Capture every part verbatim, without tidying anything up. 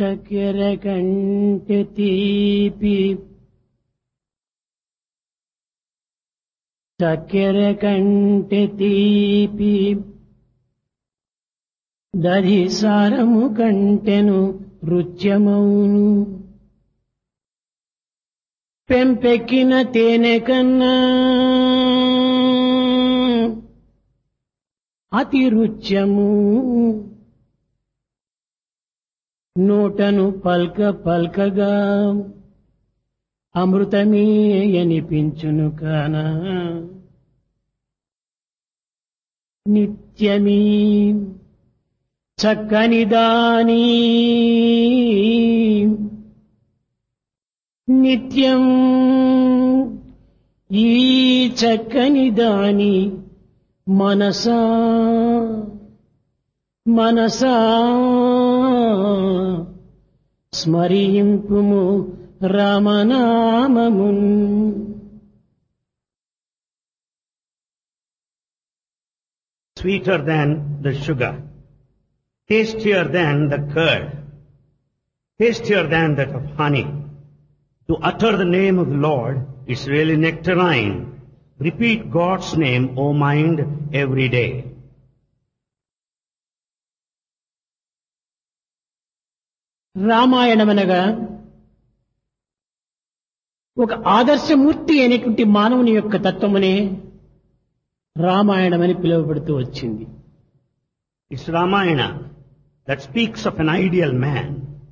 చక్కెర కంటే తీపి చక్కెర కంటే తీపి దధి సారము కంటెను రుచ్యమౌను పెంపెక్కిన తేనె కన్నా అతి రుచ్యము నోటను పల్క పల్కగా అమృతమే అనిపించును కాన నిత్యమీ చక్కని దాని నిత్యం ఈ చక్కని దాని మనసా మనసా స్మరింపుము రామనామమున్. Sweeter than the sugar, tastier than the curd, tastier than that of honey. To utter the name of the Lord is really nectarine. Repeat God's name, O mind, every day. రామాయణమనగా ఒక ఆదర్శమూర్తి అయినటువంటి మానవుని యొక్క తత్వమునే రామాయణమని పిలువబడుతూ వచ్చింది. It's Ramayana that speaks of an ideal man.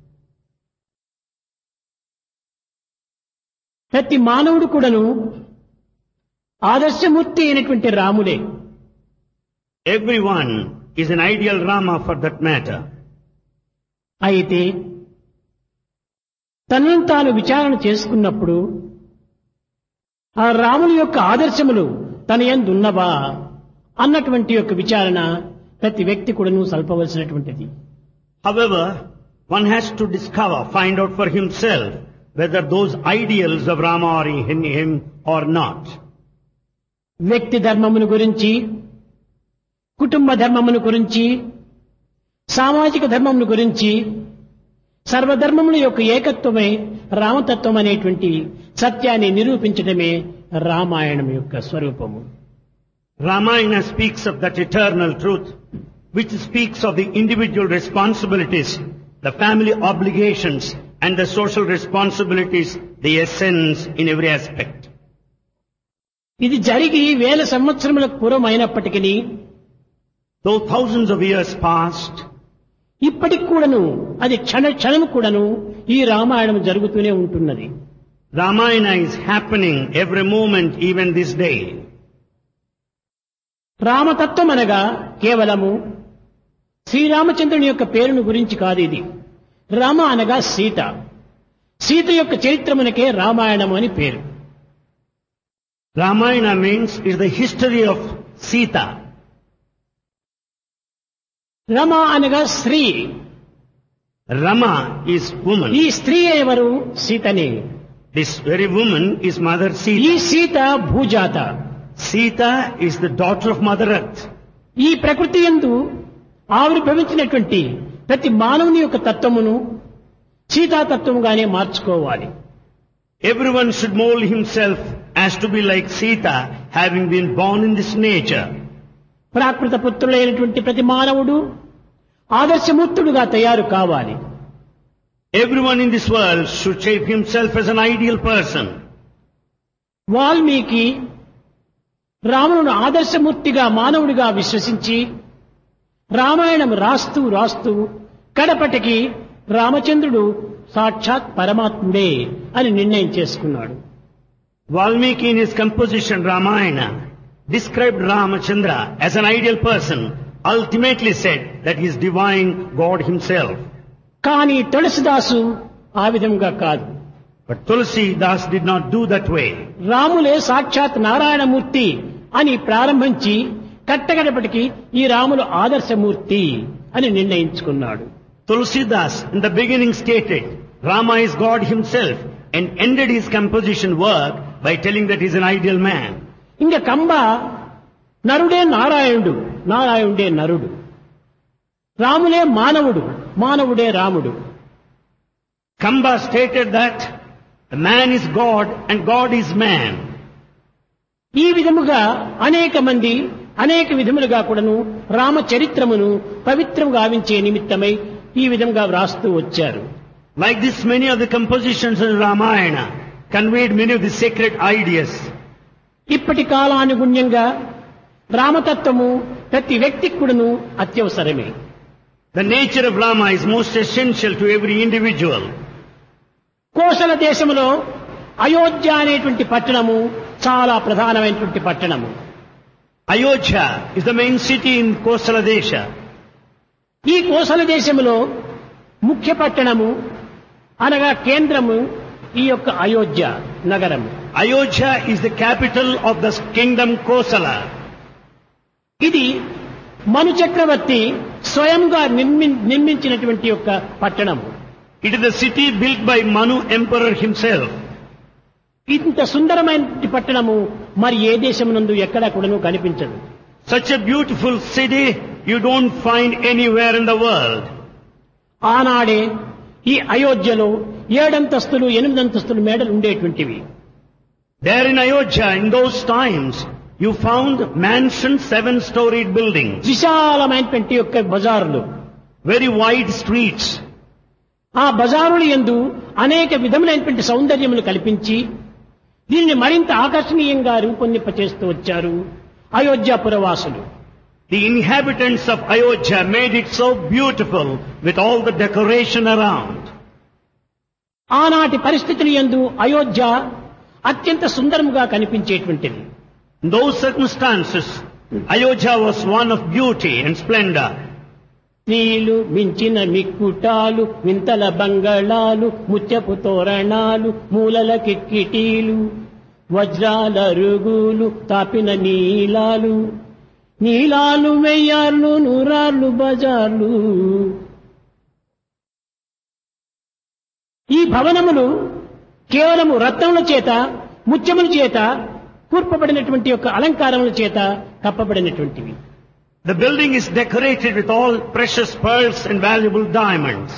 ప్రతి మానవుడు కూడాను ఆదర్శమూర్తి అయినటువంటి రాముడే. Everyone is an ideal Rama for that matter. అయితే తనను తాను విచారణ చేసుకున్నప్పుడు ఆ రాముని యొక్క ఆదర్శములు తన యందు ఉన్నవా అన్నటువంటి యొక్క విచారణ ప్రతి వ్యక్తి కూడాను సల్పవలసినటువంటిది. However, one has to discover, find out for himself whether those ideals of Rama are in him or not. వ్యక్తి ధర్మమును గురించి, కుటుంబ ధర్మమును గురించి, సామాజిక ధర్మమును గురించి, సర్వధర్మముల యొక్క ఏకత్వమే రామతత్వం అనేటువంటి సత్యాన్ని నిరూపించడమే రామాయణం యొక్క స్వరూపము. Ramayana speaks of that eternal truth, which speaks of the individual responsibilities, the family obligations, and the social responsibilities, the essence in every aspect. ఇది జరిగి వేల సంవత్సరములకు పూర్వం అయినప్పటికీ, though thousands of years passed, ఇప్పటికి కూడాను అది క్షణ క్షణము కూడాను ఈ రామాయణం జరుగుతూనే ఉంటున్నది. Ramayana is happening every moment, even this day. రామతత్వం అనగా కేవలము శ్రీరామచంద్రుని యొక్క పేరును గురించి కాదు. ఇది రామ అనగా సీత, సీత యొక్క చరిత్రమునకే రామాయణము అని పేరు. Ramayana means is the history of Sita. Rama అనగా స్త్రీ, Rama is woman. ఈ స్త్రీ ఎవరు? సీతనే. This very woman is Mother ఈ Sita. Sita భూజాత. Sita is the daughter of Mother Earth. ఈ ప్రకృతి యందు ఆవిర్భవించినటువంటి ప్రతి మానవుని యొక్క తత్వమును సీతాతత్వముగానే మార్చుకోవాలి. Everyone should mold himself as to be like Sita, having been born in this nature. ప్రాకృత పుత్రులైనటువంటి ప్రతి మానవుడు ఆదర్శమూర్తుడుగా తయారు కావాలి. Everyone in this world should shape himself as an ideal person. Valmiki రామును ఆదర్శమూర్తిగా మానవుడిగా విశ్వసించి రామాయణం రాస్తూ రాస్తూ కడపటికి రామచంద్రుడు సాక్షాత్ పరమాత్ముడే అని నిర్ణయం చేసుకున్నాడు. Valmiki in his composition Ramayana described Ramachandra as an ideal person, ultimately said that he is divine God himself. కానీ తులసిదాసు ఆ విధంగా కాదు. But Tulsi Das did not do that way. రాములే సాక్షాత్ నారాయణమూర్తి అని ప్రారంభించి కట్టగడపటికి ఈ రాములు ఆదర్శమూర్తి అని నిర్ణయించుకున్నాడు. Tulsidas in the beginning stated Rama is God himself and ended his composition work by telling that he is an ideal man. ఇంక కంబ నరుడే నారాయణుడు, నారాయణుడే నరుడు, రాములే మానవుడు, మానవుడే రాముడు. Kamba stated that the man is God and God is man. ఈ విధముగా అనేక మంది అనేక విధములుగా కూడాను రామచరిత్రమును పవిత్రము గావించే నిమిత్తమై ఈ విధంగా వ్రాస్తూ వచ్చారు. Like this, many of the compositions in Ramayana conveyed many of the sacred ideas. ఇప్పటి కాలానుగుణ్యంగా రామతత్వము ప్రతి వ్యక్తికి కూడాను అత్యవసరమే. The nature of Rama is most essential to every individual. Kosala దేశంలో అయోధ్య అనేటువంటి పట్టణము చాలా ప్రధానమైనటువంటి పట్టణము. Ayodhya is the main city in Kosala Desha. ఈ కోసల దేశంలో ముఖ్య పట్టణము అనగా కేంద్రము ఈ యొక్క అయోధ్య నగరము. Ayodhya is the capital of the kingdom Kosala. ఇది మను చక్రవర్తి స్వయంగా నిర్మి నిర్మించినటువంటి యొక్క పట్టణము. It is the city built by Manu Emperor himself. ఇంత సుందరమైన పట్టణము మరి ఏ దేశమునందు ఎక్కడా కూడాను కనిపించదు. Such a beautiful city you don't find anywhere in the world. ఆనాడే ఈ అయోధ్యలో ఏడంతస్తులు ఎనిమిదంతస్తులు మేడలు ఉండేటువంటివి. There in Ayodhya in those times you found mansions, seven-storied buildings, విశాలమైనటువంటి యొక్క బజారులు, very wide streets. ఆ బజారుల యందు అనేక విధములైనటువంటి సౌందర్యములు కల్పించి దీనిని మరింత ఆకర్షణీయంగా రూపొందింపచేస్తూ వచ్చారు Ayodhya పురవాసులు. The inhabitants of Ayodhya made it so beautiful with all the decoration around. ఆనాటి పరిస్థితుల యందు అయోధ్య అత్యంత సుందరముగా కనిపించేటువంటిది. In those circumstances, Ayodhya was one of beauty and splendor. నీళ్లు మించిన మిక్కుటాలు, వింతల బంగళాలు, ముత్యపు తోరణాలు, మూలల కిక్కిటీలు, వజ్రాల రుగులు, తాపిన నీలాలు, నీలాలు వెయ్యార్లు, నూరార్లు బజార్లు. ఈ భవనములు కేవలము రత్నముల చేత, ముత్యముల చేత కూర్పబడినటువంటి యొక్క అలంకారముల చేత కప్పబడినటువంటివి. The building is decorated with all precious pearls and valuable diamonds.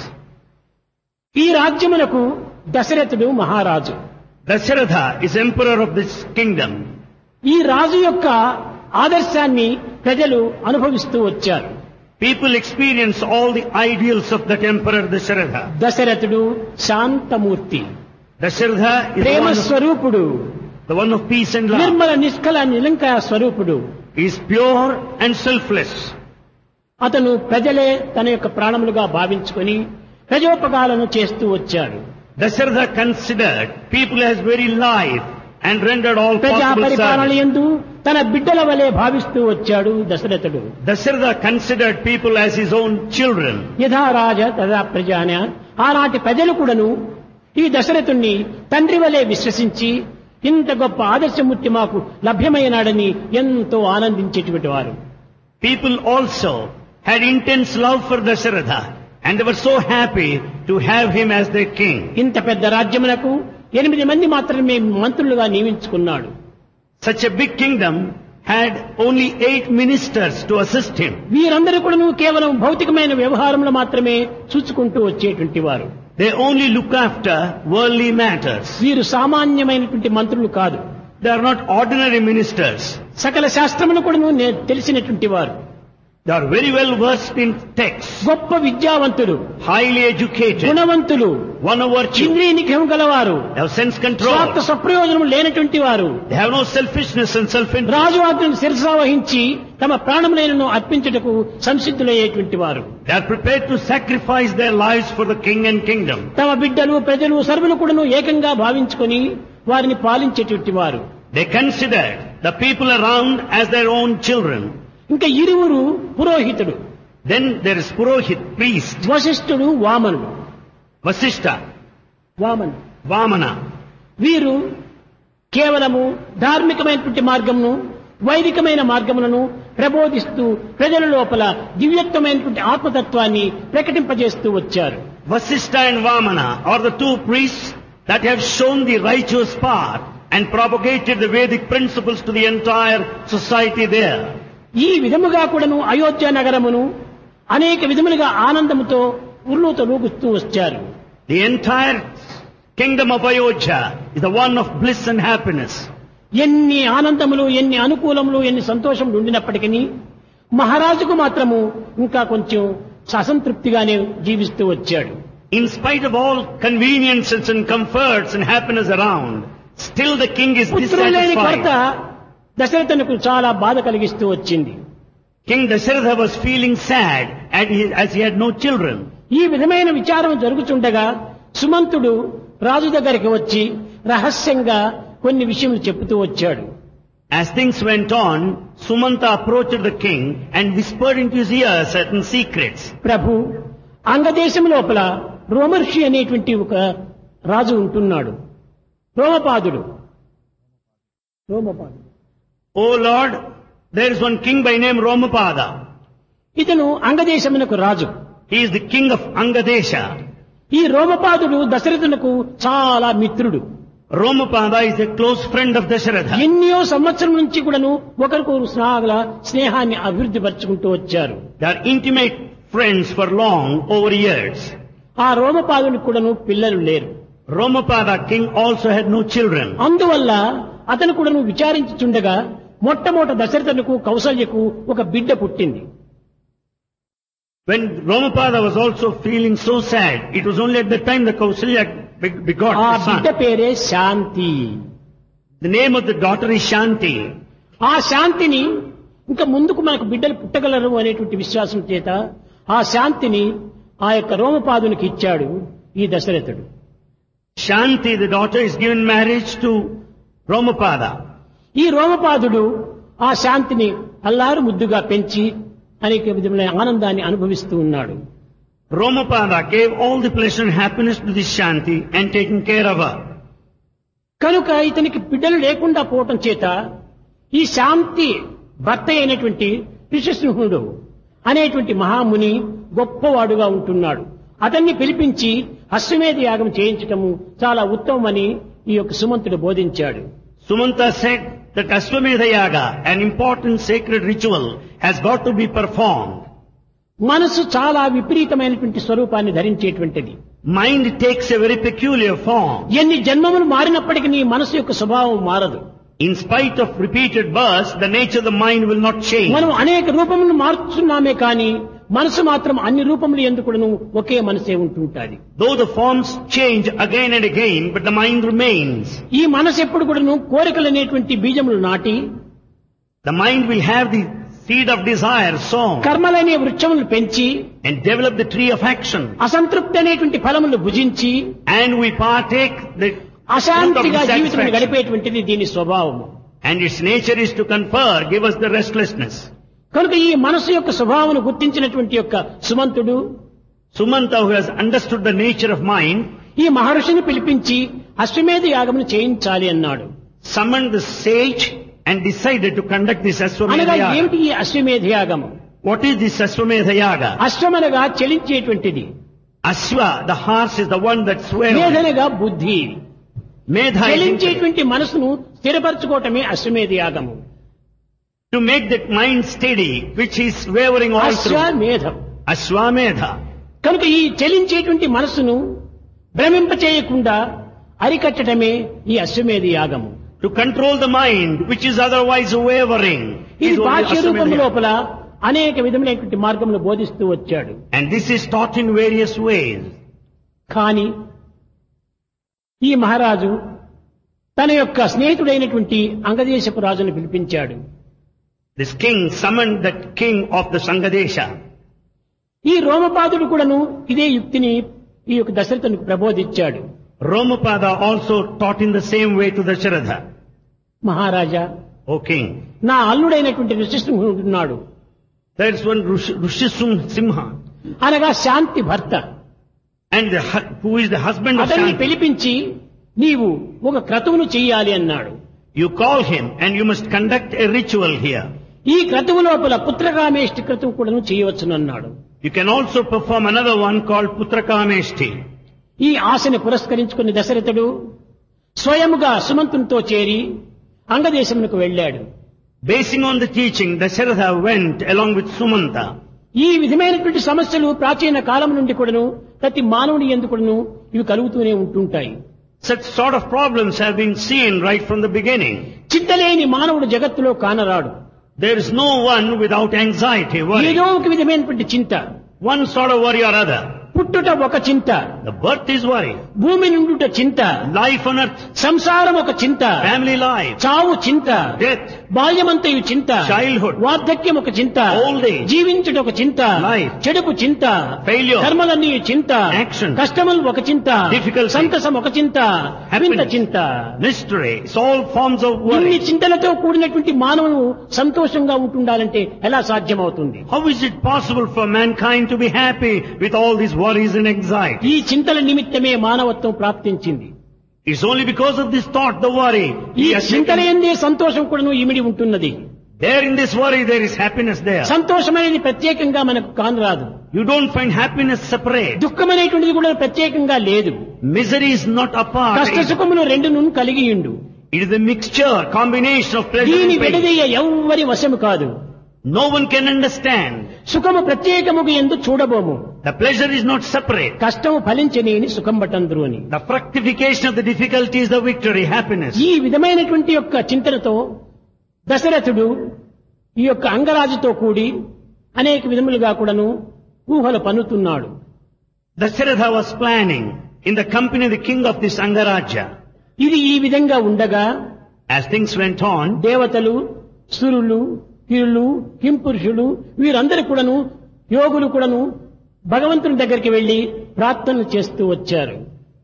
ఈ రాజ్యమునకు దశరథుడు మహారాజు. Dasharatha is emperor of this kingdom. ఈ రాజు యొక్క ఆదర్శాన్ని ప్రజలు అనుభవిస్తూ వచ్చారు. People experience all the ideals of that emperor Dasharatha. దశరథుడు శాంతమూర్తి, Dasharatha is the Prema one, of, స్వరూపుడు, the one of peace and love. Nirmala నిష్కల నిలంకాయ స్వరూపుడు. He is pure and selfless. అతను ప్రజలే తన యొక్క ప్రాణములుగా భావించుకొని ప్రజోపకారాలను చేస్తూ వచ్చాడు. Dasharatha considered people as very life and rendered all ప్రజా possible పరిపాలన service. యందు తన బిడ్డల వలె భావిస్తూ వచ్చాడు దశరథుడు. Dasharatha considered people as his own children. యథా రాజ తదా ప్రజాన. ఆనాటి ప్రజలు కూడాను ఈ దశరథుణ్ణి తండ్రి వలె విశ్వసించి ఇంత గొప్ప ఆదర్శమూర్తి మాకు లభ్యమైనాడని ఎంతో ఆనందించేటువంటి వారు. People also had intense love for Dasharatha and they were so happy to have him as their king. ఇంత పెద్ద రాజ్యమునకు ఎనిమిది మంది మాత్రమే మంత్రులుగా నియమించుకున్నాడు. Such a big kingdom had only eight ministers to assist him. వీరందరూ కూడాను కేవలం భౌతికమైన వ్యవహారంలో మాత్రమే చూసుకుంటూ వచ్చేటువంటి వారు. They only look after worldly matters. వీరు సామాన్యమైనటువంటి మంత్రులు కాదు. They are not ordinary ministers. సకల శాస్త్రమును కూడాను నే- తెలిసినటువంటి వారు. They are very well versed in texts, గొప్ప విద్యావంతులు, highly educated, గుణవంతులు, one of virtue. ఇంద్రియ నిగ్రహం గలవారు, They have sense స్వార్థ control. సప్రయోజనం లేనటువంటి వారు. They have no selfishness and self-interest. రాజు ఆజ్ఞను శిరసా వహించి తమ ప్రాణములైనను అర్పించుటకు సంసిద్ధులయ్యేటువంటి వారు. They are prepared to sacrifice their lives for the king and kingdom. తమ బిడ్డలు ప్రజలు సర్వులు కూడాను ఏకంగా భావించుకొని వారిని పాలించేటువంటి వారు. They considered the people around as their own children. ఇంకా ఇరువురు పురోహితుడు, Then there is Purohit, priest, వశిష్ఠుడు, వామనుడు. Vasishtha, వామను Vamana. వీరు కేవలము ధార్మికమైనటువంటి మార్గమును, వైదికమైన మార్గములను ప్రబోధిస్తూ ప్రజల లోపల దివ్యత్వమైనటువంటి ఆత్మతత్వాన్ని ప్రకటింపజేస్తూ వచ్చారు. Vasishtha and Vamana are the two priests that have shown the righteous path and propagated the Vedic principles to the entire society there. ఈ విధముగా కూడాను అయోధ్య నగరమును అనేక విధములుగా ఆనందముతో ఉర్లూతో లూగుస్తూ వచ్చారు. The entire kingdom of Ayodhya is the one of bliss and happiness. ఎన్ని ఆనందములు, ఎన్ని అనుకూలములు, ఎన్ని సంతోషములు ఉండినప్పటికీ మహారాజుకు మాత్రము ఇంకా కొంచెం అసంతృప్తిగానే జీవిస్తూ వచ్చాడు. In spite of all conveniences and comforts and happiness around, still the king is పుత్రులేని కొరత dissatisfied. దశరథునకు చాలా బాధ కలిగిస్తూ వచ్చింది. King Dasharatha was feeling sad as he, as he had no children. ఈ విధమైన విచారం జరుగుతుండగా సుమంతుడు రాజు దగ్గరికి వచ్చి రహస్యంగా కొన్ని విషయములు చెబుతూ వచ్చాడు. As things went on, Sumanta approached the king and whispered into his ear certain secrets. ప్రభు, అంగదేశం లోపల రోమర్షి అనేటువంటి ఒక రాజు ఉంటున్నాడు. రోమపాదుడు రోమపాదుడు Oh Lord, there is one king by name Romapada. ఇతను అంగదేశమునకు రాజు. He is the king of Angadesha. ఈ రోమపాదుడు దశరథునకు చాలా మిత్రుడు. Romapada is a close friend of Dasharatha. ఎన్నో సంవత్సరం నుంచి కూడాను ఒకరికొకరు స్నేహాల స్నేహాన్ని అభివృద్ధి పరుచుకుంటూ వచ్చారు. They are intimate friends for long over years. ఆ రోమపాదునికి కూడాను పిల్లలు లేరు. Romapada king also had no children. అందువల్ల అతను కూడాను విచారించుచుండగా మొట్టమొదట దశరథునకు కౌసల్యకు ఒక బిడ్డ పుట్టింది. When Romapada was also feeling so sad, it was only at that time that Kausalya begot ఆ the బిడ్డ son. పేరే శాంతి. The name of the daughter is Shanti. ఆ శాంతిని ఇంకా ముందుకు మనకు బిడ్డలు పుట్టగలరు అనేటువంటి విశ్వాసం చేత ఆ శాంతిని ఆ యొక్క రోమపాదునికి ఇచ్చాడు ఈ దశరథుడు. Shanti, the daughter, is given marriage to Romapada. ఈ రోమపాదుడు ఆ శాంతిని అల్లారు ముద్దుగా పెంచి అనేక విధమైన ఆనందాన్ని అనుభవిస్తూ ఉన్నాడు. Romapada gave all the pleasure and happiness to this Shanti and taken care of her. కనుక ఇతనికి బిడ్డలు లేకుండా పోవటం చేత ఈ శాంతి భర్త అయినటువంటి ఋషిశృంగుడు అనేటువంటి మహాముని గొప్పవాడుగా ఉంటున్నాడు. అతన్ని పిలిపించి అశ్వమేధ యాగం చేయించటము చాలా ఉత్తమమని ఈ యొక్క సుమంతుడు బోధించాడు. Sumanta said that Ashwamedha Yaga, an important sacred ritual, has got to be performed. మనసు చాలా విపరీతమైనటువంటి స్వరూపాన్ని ధరించేటువంటిది. Mind takes a very peculiar form. ఎన్ని జన్మములు మారినప్పటికీ నీ మనసు యొక్క స్వభావం మారదు. In spite of repeated births, the nature of the mind will not change. మనం అనేక రూపములను మార్చుతున్నామే కానీ మనసు మాత్రం అన్ని రూపములు ఎందుకును ఒకే మనసే ఉంటుంటాది. Though the forms change again and again, but the mind remains. ఈ మనసు ఎప్పుడు కూడాను కోరికలు అనేటువంటి బీజములు నాటి The mind will have the seed of desire sown కర్మలనే వృక్షములు పెంచి and develop the tree of action. అసంతృప్తి అనేటువంటి ఫలములు భుజించి And we partake the fruit of అశాంతిగా జీవితం dissatisfaction. గడిపేటువంటిది దీని స్వభావము. And its nature is to confer, give us the restlessness. కనుక ఈ మనసు యొక్క స్వభావమును గుర్తించినటువంటి యొక్క సుమంతుడు Sumanta, who has understood the nature of mind, ఈ మహర్షిని పిలిపించి అశ్వమేధ యాగమును చేయించాలి అన్నాడు. summoned the sage and decided to conduct this Ashwamedha అనగా Yaga. ఏమిటి ఈ అశ్వమేధ యాగము? What is this Ashwamedha Yaga? అశ్వమనగా చలించేటువంటిది, Ashwa, the horse, is the one that swears. మేధనగా బుద్ధి. Medha is intellect. చలించేటువంటి మనసును స్థిరపరచుకోవటమే అశ్వమేధ యాగము. To make that mind steady, which is wavering all through. అశ్వమేధం. Ashwamedha. కనుక ఈ చలించేటువంటి మనసును భ్రమింపచేయకుండా అరికట్టడమే ఈ అశ్వమేధ యాగము. To control the mind, which is otherwise wavering, ఇది is only బాహ్య రూపం Ashwamedha Yaga. లోపల అనేక విధములైనటువంటి మార్గములు బోధిస్తూ వచ్చాడు. And this is taught in various ways. కానీ ఈ మహారాజు తన యొక్క స్నేహితుడైనటువంటి అంగదేశపు రాజును పిలిపించాడు. This king summoned that king of the Sangadesha. ఈ రోమపాదుడు కూడాను ఇదే యుక్తిని ఈ యొక్క దశరథునికి ప్రబోధించాడు. Romapada also taught in the same way to Dasharatha. Maharaja, O king, నా అల్లుడైనటువంటి ఋషిశృంగుడు ఉన్నాడు. there is one Rush- Rishisum Simha, అనగా శాంతి భర్త. and the, hu- who is the husband of అతన్ని Shanti. పిలిపించి నీవు ఒక క్రతువును చెయ్యాలి అన్నాడు. You call him and you must conduct a ritual here. ఈ క్రతువు లోపల పుత్రకామేష్టి క్రతువు కూడాను చేయవచ్చునన్నాడు. You can also perform another one called Putrakameshti. ఈ ఆశని పురస్కరించుకుని దశరథుడు స్వయముగా సుమంతునితో చేరి అంగదేశమునకు వెళ్ళాడు. Basing on the teaching, Dasharatha went along with Sumanta. ఈ విధమైనటువంటి సమస్యలు ప్రాచీన కాలం నుండి కూడాను ప్రతి మానవుని యందు కూడాను ఇవి కలుగుతూనే ఉంటుంటాయి. Such sort of problems have been seen right from the beginning. చింతలేని మానవుడు జగత్తులో కానరాడు. There is no one without anxiety, worry. ఏదో ఒక విధమైనటువంటి చింత. One sort of worry or other. పుట్టుట ఒక చింత, The birth is worry. భూమి నుండుట చింత, Life on earth, సంసారం ఒక చింత, family life, చావు చింత, death, బాల్యమంతయు చింత, childhood, వార్ధక్యం ఒక చింత, old age, జీవించుట ఒక చింత, life, చెడుకు చింత, failure, కర్మలన్నీ చింత, action, కష్టములు ఒక చింత, difficulty, సంతసం ఒక చింత, అవింత happiness, చింత. mystery. It's all forms of ఇన్ని worry. చింతలతో కూడినటువంటి మానవుడు సంతోషంగా ఉంటుండాలంటే ఎలా సాధ్యమవుతుంది? How is it possible for mankind to be happy with all these worries and anxiety? ఈ చింతల నిమిత్తమే మానవత్వం ప్రాప్తించింది. It's only because of this thought, the worry. ఈ He has చింతల taken- ఎందే సంతోషం కూడాను ఇమిడి ఉంటున్నది. There in this worry there is happiness there. సంతోషం అనేది ప్రత్యేకంగా మనకు కానరాదు. You don't find happiness separate. దుఃఖం అనేటువంటిది కూడా ప్రత్యేకంగా లేదు. Misery is not apart. కష్ట సుఖములు రెండును కలిగియుండు. It is a mixture, combination of pleasure దీని and pain. విడదీయ ఎవ్వరి వశము కాదు. No one can understand. సుఖము ప్రత్యేకముగా ఎందు చూడబోము. The pleasure is not separate. కష్టము ఫలించనేని సుఖం బటందురు అని. The fructification of the difficulty is the victory, happiness. ఈ విధమైనటువంటి యొక్క చింతనతో దశరథుడు ఈ యొక్క అంగరాజుతో కూడి అనేక విధములుగా కూడాను ఊహలు పన్నుతున్నాడు. Dasharatha was planning in the company of the king of this Angaraja. ఇది ఈ విధంగా ఉండగా As things went on, దేవతలు, సురులు, కిరులు, కింపురుషులు వీరందరూ కూడాను యోగులు కూడాను భగవంతుని దగ్గరికి వెళ్లి ప్రార్థనలు చేస్తూ వచ్చారు.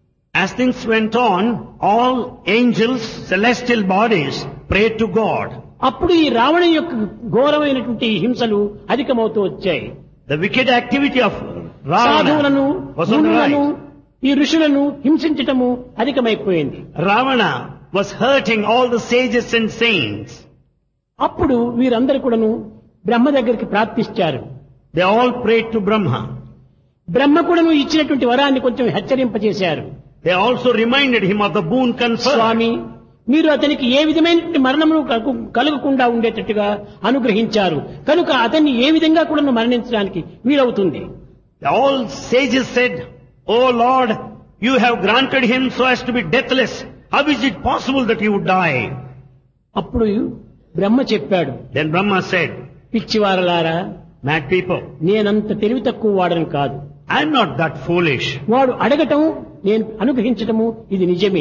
as things went on, all angels, celestial bodies prayed to God. అప్పుడు ఈ రావణ యొక్క ఘోరమైనటువంటి హింసలు అధికమవుతూ వచ్చాయి. The wicked activity of సాధువులను, Ravana was on the మునులను, rise. ఈ ఋషులను హింసించటము అధికమైపోయింది. Ravana was hurting all the sages and saints. అప్పుడు వీరందరూ కూడాను బ్రహ్మ దగ్గరికి ప్రార్థించారు. They all prayed to Brahma. బ్రహ్మ కూడాను ఇచ్చినటువంటి వరాన్ని కొంచెం హెచ్చరింపజేశారు. They also reminded him of the boon conferred. స్వామి, మీరు అతనికి ఏ విధమైన మరణము కలుగు- కలగకుండా ఉండేటట్టుగా అనుగ్రహించారు కనుక అతన్ని ఏ విధంగా కూడా మరణించడానికి వీలవుతుంది. All sages said, "O Lord, you have granted him so as to be deathless. How is it possible that he would die?" అప్పుడు బ్రహ్మ చెప్పాడు, Then Brahma said, పిచ్చివారలారా, "Mad people, నేనంత తెలివి తక్కువ వాడని కాదు. I am not that foolish. వాడు అడగటం నేను అనుగ్రహించటము ఇది నిజమే.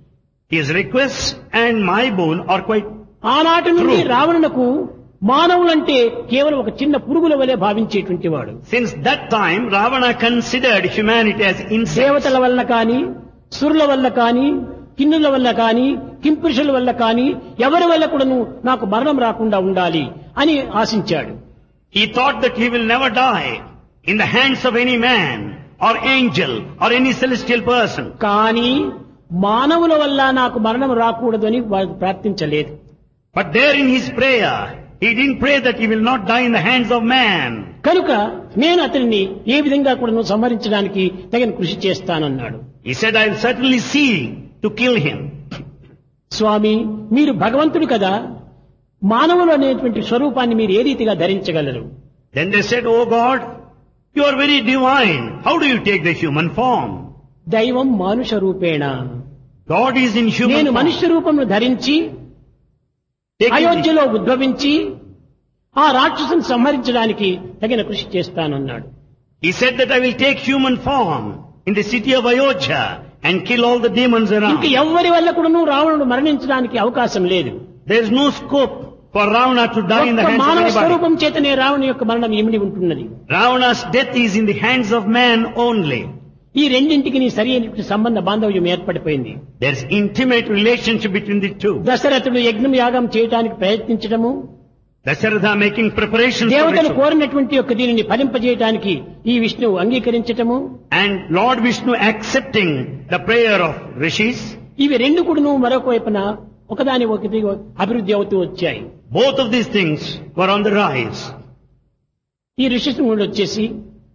His requests and my boon are quite..." ఆనాటి నుండి True. రావణునకు మానవులంటే కేవలం ఒక చిన్న పురుగుల వలె భావించేటువంటి వాడు. Since that time, Ravana considered humanity as insects. దేవతల వల్ల కానీ, సురుల వల్ల కానీ, కిన్నుల వల్ల కానీ, కింపురుషుల వల్ల కానీ ఎవరి వల్ల కూడాను నాకు మరణం రాకుండా ఉండాలి అని ఆశించాడు. He thought that he will never die in the hands of any man or angel or any celestial person. కానీ మానవుల వల్ల నాకు మరణం రాకూడదు అని వాడు ప్రార్థించలేదు. But there in his prayer, he didn't pray that he will not die in the hands of man. కనుక నేను అతనిని ఏ విధంగా కూడా సంహరించడానికి తగిన కృషి చేస్తానన్నాడు. He said, "I will certainly see to kill him." స్వామి, మీరు భగవంతుడు కదా, మానవులు అనేటువంటి స్వరూపాన్ని మీరు ఏ రీతిగా ధరించగలరు? Then they said, "Oh God, you are very divine. How do you take the human form?" దైవం మానుష రూపేణ. God is in human నేను form. మనుష్య రూపమును ధరించి Taking the- అయోధ్యలో ఉద్భవించి ఆ రాక్షసుని సంహరించడానికి తగిన కృషి చేస్తానన్నాడు. He said that I will take human form in the city of Ayodhya and kill all the demons ఇంక around. ఎవ్వరి వల్ల కూడాను రావణుడు మరణించడానికి అవకాశం లేదు. There is no scope for Ravana to die in the ఒక్క hands of మానవ anybody. స్వరూపం చేతనే రావణు యొక్క మరణం ఇమిడి ఉంటున్నది. Ravana's death is in the hands of man only. ఈ రెండింటికి నీ సరి అయిన సంబంధ బాంధవ్యం ఏర్పడిపోయింది. There is intimate relationship between the two. దశరథుడు యజ్ఞం యాగం చేయడానికి ప్రయత్నించడము, Dasharatha making preparations for దేవతలు ritual. కోరినటువంటి యొక్క దీనిని ఫలింపజేయడానికి ఈ విష్ణువు అంగీకరించటము, And Lord Vishnu accepting the prayer of rishis. ఇవి రెండు కూడాను మరొక వైపున ఒకదాని ఒకటి అభివృద్ధి అవుతూ వచ్చాయి. Both of these things were on the rise. ఈ ఋషిశృంగుడు వచ్చేసి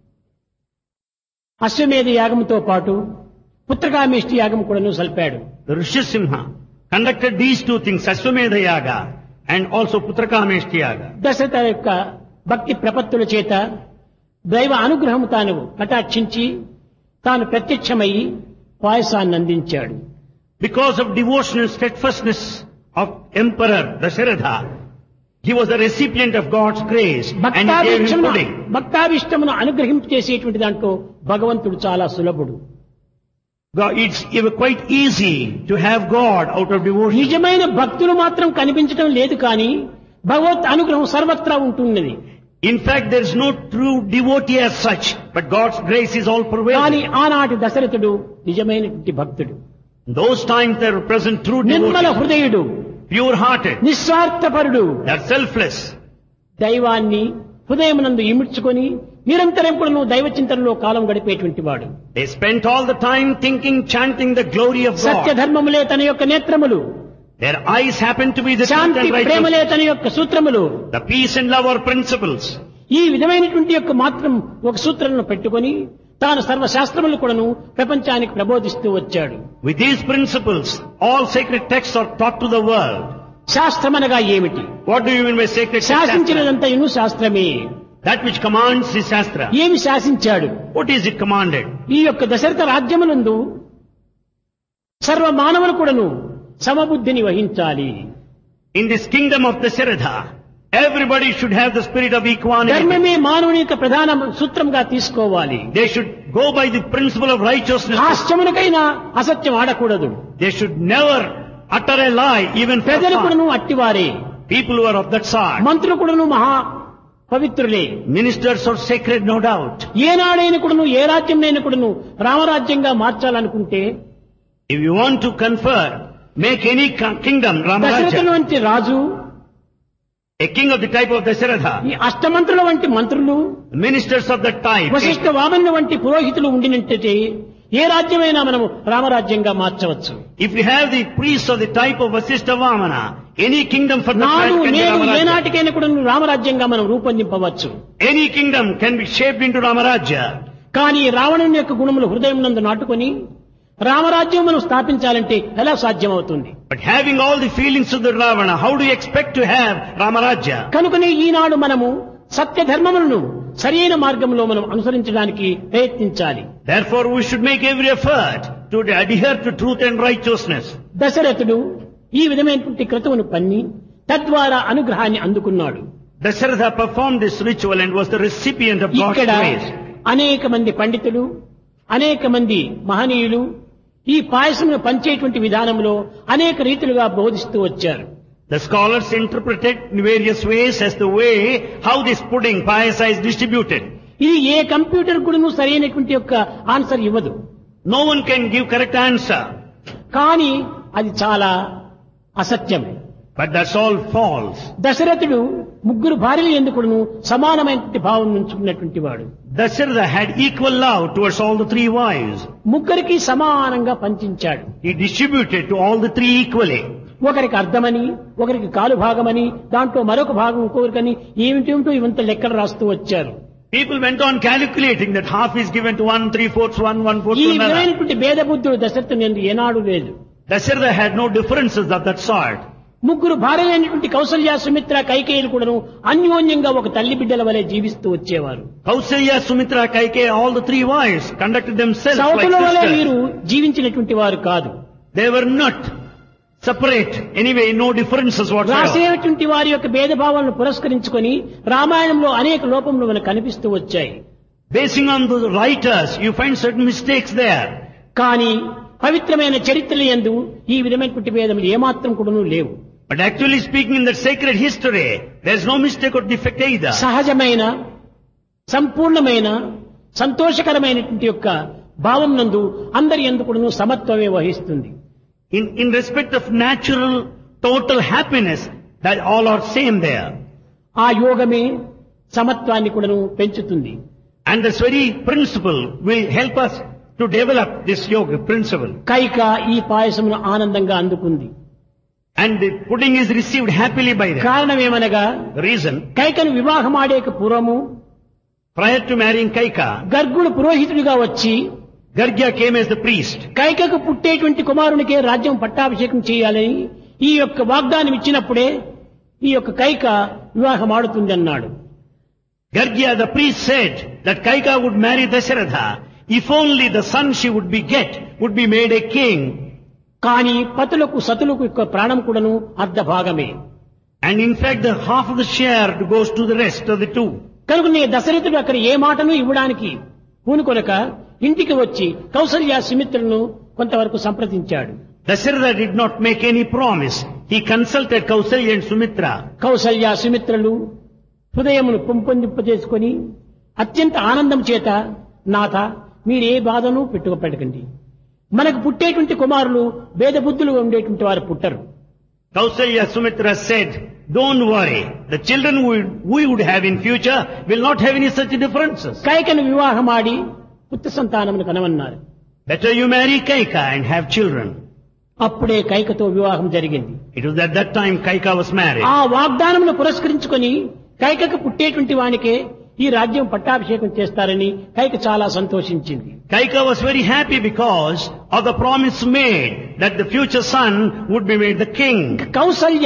అశ్వమేధ యాగంతో పాటు పుత్రకామేష్టి యాగం కూడాను సల్పాడు. The Rishisimha conducted these two things, Ashwamedha Yaga and also Putrakameshti Yaga. Dasharatha యొక్క భక్తి ప్రపత్తుల చేత దైవ అనుగ్రహం తాను కటాక్షించి తాను ప్రత్యక్షమయ్యి పాయసాన్ని అందించాడు. Because of devotion and steadfastness of Emperor Dasharatha, he was the recipient of God's grace and he gave him pudding. భక్తాభిష్టమును అనుగ్రహించేసేటువంటి దాంట్లో భగవంతుడు చాలా సులభుడు. God, it's quite easy to have God out of devotion. నిజమైన భక్తులు మాత్రం కనిపించడం లేదు కానీ భగవత్ అనుగ్రహం సర్వత్రా ఉంటున్నది. In fact, there is no true devotee as such, but God's grace is all కానీ pervasive. ఆనాటి దశరథుడు నిజమైనటువంటి భక్తుడు, Those times there were present true Nirmala devotees, హృదయుడు, pure-hearted, నిస్వార్థపరుడు. they are selfless. దైవాన్ని హృదయమునందు ఇముడ్చుకొని నిరంతరం కూడా నువ్వు దైవ చింతనలో కాలం గడిపేటువంటి వాడు. They spent all the time thinking, chanting the glory of Satya God. ధర్మములే తన యొక్క నేత్రములు, Their eyes happen to be the truth Shanti and righteousness. ప్రేమలే తన యొక్క సూత్రములు. The peace and love are principles. ఈ విధమైనటువంటి యొక్క మాత్రం ఒక సూత్రాలను పెట్టుకొని తాను సర్వశాస్త్రములు కూడాను ప్రపంచానికి ప్రబోధిస్తూ వచ్చాడు. With these principles, all sacred texts are taught to the world. శాస్త్రమనగా ఏమిటి? What do you mean by sacred text? శాసించినదంతయును శాస్త్రమే. That which commands is Shastra. ఏమి శాసించాడు? What is it commanded? ఈ యొక్క దశరథ రాజ్యమునందు సర్వ మానవులు కూడాను సమబుద్ధిని వహించాలి. In this kingdom of Dasharatha, everybody should have the spirit of equanimity. ధర్మమే మానవుని యొక్క ప్రధాన సూత్రంగా తీసుకోవాలి. They should go by the principle of righteousness. హాస్యమునకైనా అసత్యం ఆడకూడదు. They should never utter a lie, even for ప్రజలు fun. కూడాను అట్టివారే. People who are of that sort. మంత్రులు కూడాను మహా పవిత్రులే. Ministers are sacred, no doubt. ఏనాడైన కూడాను ఏ రాజ్యంనైనా కూడాను రామరాజ్యంగా మార్చాలనుకుంటే If you want to confer, make any co- kingdom దశరథుల Ramaraja, వంటి రాజు, a king of the type of Dasharatha, ఈ అష్టమంత్రుల వంటి మంత్రులు, ministers of that type, Vashishtha వామనుల వంటి పురోహితులు ఉండినట్టే ఏ రాజ్యమైనా మనము రామరాజ్యంగా మార్చవచ్చు. if you have the priests of the type of Vasishtha Vamana, any kingdom for that నాడు type can be నేను Ramaraja. ఏనాటికైనా కూడా రామరాజ్యంగా మనం రూపొందింపవచ్చు. Any kingdom can be shaped into Ramaraja. కానీ రావణుని యొక్క గుణములు హృదయం నందు నాటుకొని రామరాజ్యం మనం స్థాపించాలంటే ఎలా సాధ్యమవుతుంది? But having all the feelings of the Ravana, how do you expect to have Ramaraja? కనుకనే ఈనాడు మనము సత్య ధర్మములను సరైన మార్గంలో మనం అనుసరించడానికి ప్రయత్నించాలి. Therefore we should make every effort to adhere to truth and righteousness. దశరథుడు ఈ విధమైనటువంటి క్రతువును పన్ని తద్వారా అనుగ్రహాన్ని అందుకున్నాడు. Dasharatha performed this ritual and was the recipient of God's ఇక్కడ grace. అనేక మంది పండితులు, అనేక మంది మహనీయులు ఈ పాయసమును పంచేటువంటి విధానంలో అనేక రీతులుగా బోధిస్తూ వచ్చారు. The scholars interpreted in various ways as the way how this pudding, payasa, is distributed. ఇది ఏ కంప్యూటర్ కూడాను సరైనటువంటి యొక్క ఆన్సర్ ఇవ్వదు. No one can give correct answer. కానీ అది చాలా అసత్యం. But that's all false. దశరథుడు ముగ్గురు భార్యలు ఎందుకును సమానమైనటువంటి భావం ఉంచుకున్నటువంటి వాడు. Dasharatha had equal love towards all the three wives. ముగ్గురికి సమానంగా పంచించాడు. He distributed to all the three equally. ఒకరికి అర్థమని, ఒకరికి కాలు భాగమని, దాంట్లో మరొక భాగం ఇంకొకరికని ఏమిటేమిటో ఇవంత లెక్కలు రాస్తూ వచ్చారు. People went on calculating that half is given to one, three-fourths one, one-fourth ఈ to another. విధమైనటువంటి భేద బుద్ధుడు దశరథుని యందు ఏనాడు లేదు. Dasharatha had no differences of that sort. ముగ్గురు భార్యలైనటువంటి కౌసల్య, సుమిత్ర, కైకేయులు కూడాను అన్యోన్యంగా ఒక తల్లి బిడ్డల వలె జీవిస్తూ వచ్చేవారు. Kausalya, Sumitra, Kaikeya, all the three wives conducted themselves like సౌతుల వలె వీరు sisters. జీవించినటువంటి వారు కాదు. They were not separate. Anyway, no differences whatsoever. రాసేటువంటి వారి యొక్క భేదభావాలను పురస్కరించుకొని రామాయణంలో అనేక లోపములు మనకు కనిపిస్తూ వచ్చాయి. Basing on the writers, you find certain mistakes there. కానీ పవిత్రమైన చరిత్రల యందు ఈ విధమైనటువంటి భేదములు ఏమాత్రం కూడాను లేవు. But actually speaking, in the sacred history, there is no mistake or defect either. సహజమైన, సంపూర్ణమైన, సంతోషకరమైనటువంటి యొక్క భావం నందు అందరి యందు కూడాను సమత్వమే వహిస్తుంది. In, in respect of natural, total happiness, that all are same there. ఆ యోగమే సమత్వాన్ని కూడాను పెంచుతుంది. And this very principle will help us to develop this yoga principle. Kaika ఈ పాయసమును ఆనందంగా అందుకుంది. And the pudding is received happily by them. కారణమేమనగా The reason, కైకను వివాహమాడేక పూర్వము prior to marrying Kaika, గర్గుడు పురోహితుడిగా వచ్చి Gargya came as the priest. కైకకు పుట్టేటువంటి కుమారునికే రాజ్యం పట్టాభిషేకం చేయాలని ఈ యొక్క వాగ్దానం ఇచ్చినప్పుడే ఈ యొక్క కైక వివాహం ఆడుతుంది అన్నాడు. Gargya, the priest, said that Kaika would marry Dasharatha If only the son she would beget would be made a king. కానీ పతులకు సతులకు యొక్క ప్రాణం కూడాను అర్ధ భాగమే. And in fact the half of the share goes to the rest of the two. కనుకనే దశరథుడు అక్కడ ఏ మాటను ఇవ్వడానికి పూనుకొనక ఇంటికి వచ్చి కౌసల్య సుమిత్రను కొంతవరకు సంప్రదించాడు. Dasharatha did not make any promise. He consulted Kausalya and Sumitra. Kaushalya సుమిత్రలు హృదయమును పెంపొందింపజేసుకొని అత్యంత ఆనందం చేత నాథ మీరే బాధను పెట్టుకోపెట్టకండి, మనకు పుట్టేటువంటి కుమారులు భేద బుద్ధులు ఉండేటువంటి వారు పుట్టరు. Kausalya Sumitra said, don't worry, the children we, we would have in future will not have any such differences. కైకను వివాహమాడి పుత్ర సంతానమును కనవన్నారు. Better you marry Kaika and have children. అప్పుడే కైకతో వివాహం జరిగింది. It was at that time Kaika was married. ఆ వాగ్దానమును పురస్కరించుకొని కైకకు పుట్టేటువంటి వానికే ఈ రాజ్యం పట్టాభిషేకం చేస్తారని కైక చాలా సంతోషించింది. Kaika was very happy because of the promise made that the future son would be made the king. Kaushalya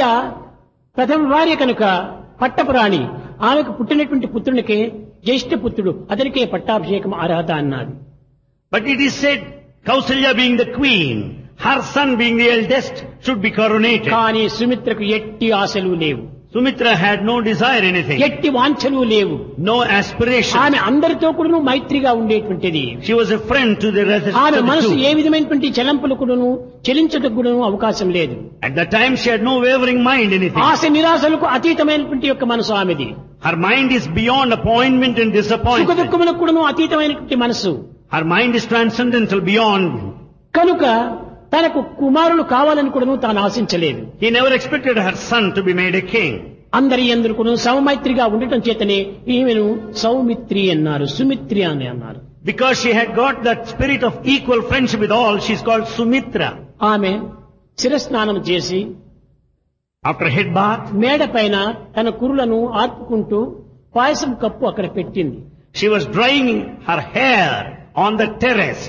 ప్రథమ భార్య కనుక పట్టపురాణి, ఆమెకు పుట్టినటువంటి పుత్రునికే జ్యేష్ఠ పుత్రుడు, అతనికే పట్టాభిషేకం అర్హత అన్నది. But it is said, Kausalya being the queen, her son being the eldest, should be coronated. కానీ సుమిత్రకు ఎట్టి ఆశలు లేవు, Sumitra had no desire anything, ఎట్టి వాంఛలు లేవు, no aspiration. ఆమె అందరితో కూడాను మైత్రిగా ఉండేటువంటిది. She was a friend to the rest ఆమె of the మనసు ఏ two. విధమైనటువంటి చలంపులు కూడాను చెలించటకు కూడాను అవకాశం లేదు. At that time she had no wavering mind anything. ఆశ నిరాశలకు అతీతమైనటువంటి యొక్క మనసు ఆమెది. Her mind is beyond appointment and సుఖ disappointment. దుఃఖములకు కూడాను అతీతమైనటువంటి మనసు. Her mind is transcendental beyond. కనుక తనకు కుమారులు కావాలని కూడాను తాను ఆశించలేదు. He never expected her son to be made a king. అందరి యందు కూడాను సమమైత్రిగా ఉండటం చేతనే ఈమెను సౌమిత్రి అన్నారు, సుమిత్రి అని అన్నారు. Because she had got that spirit of equal friendship with all, she's called Sumitra. ఆమె శిరస్నానం చేసి After head bath, మేడ పైన తన కురులను ఆర్పుకుంటూ పాయసం కప్పు అక్కడ పెట్టింది. she was drying her hair on the terrace.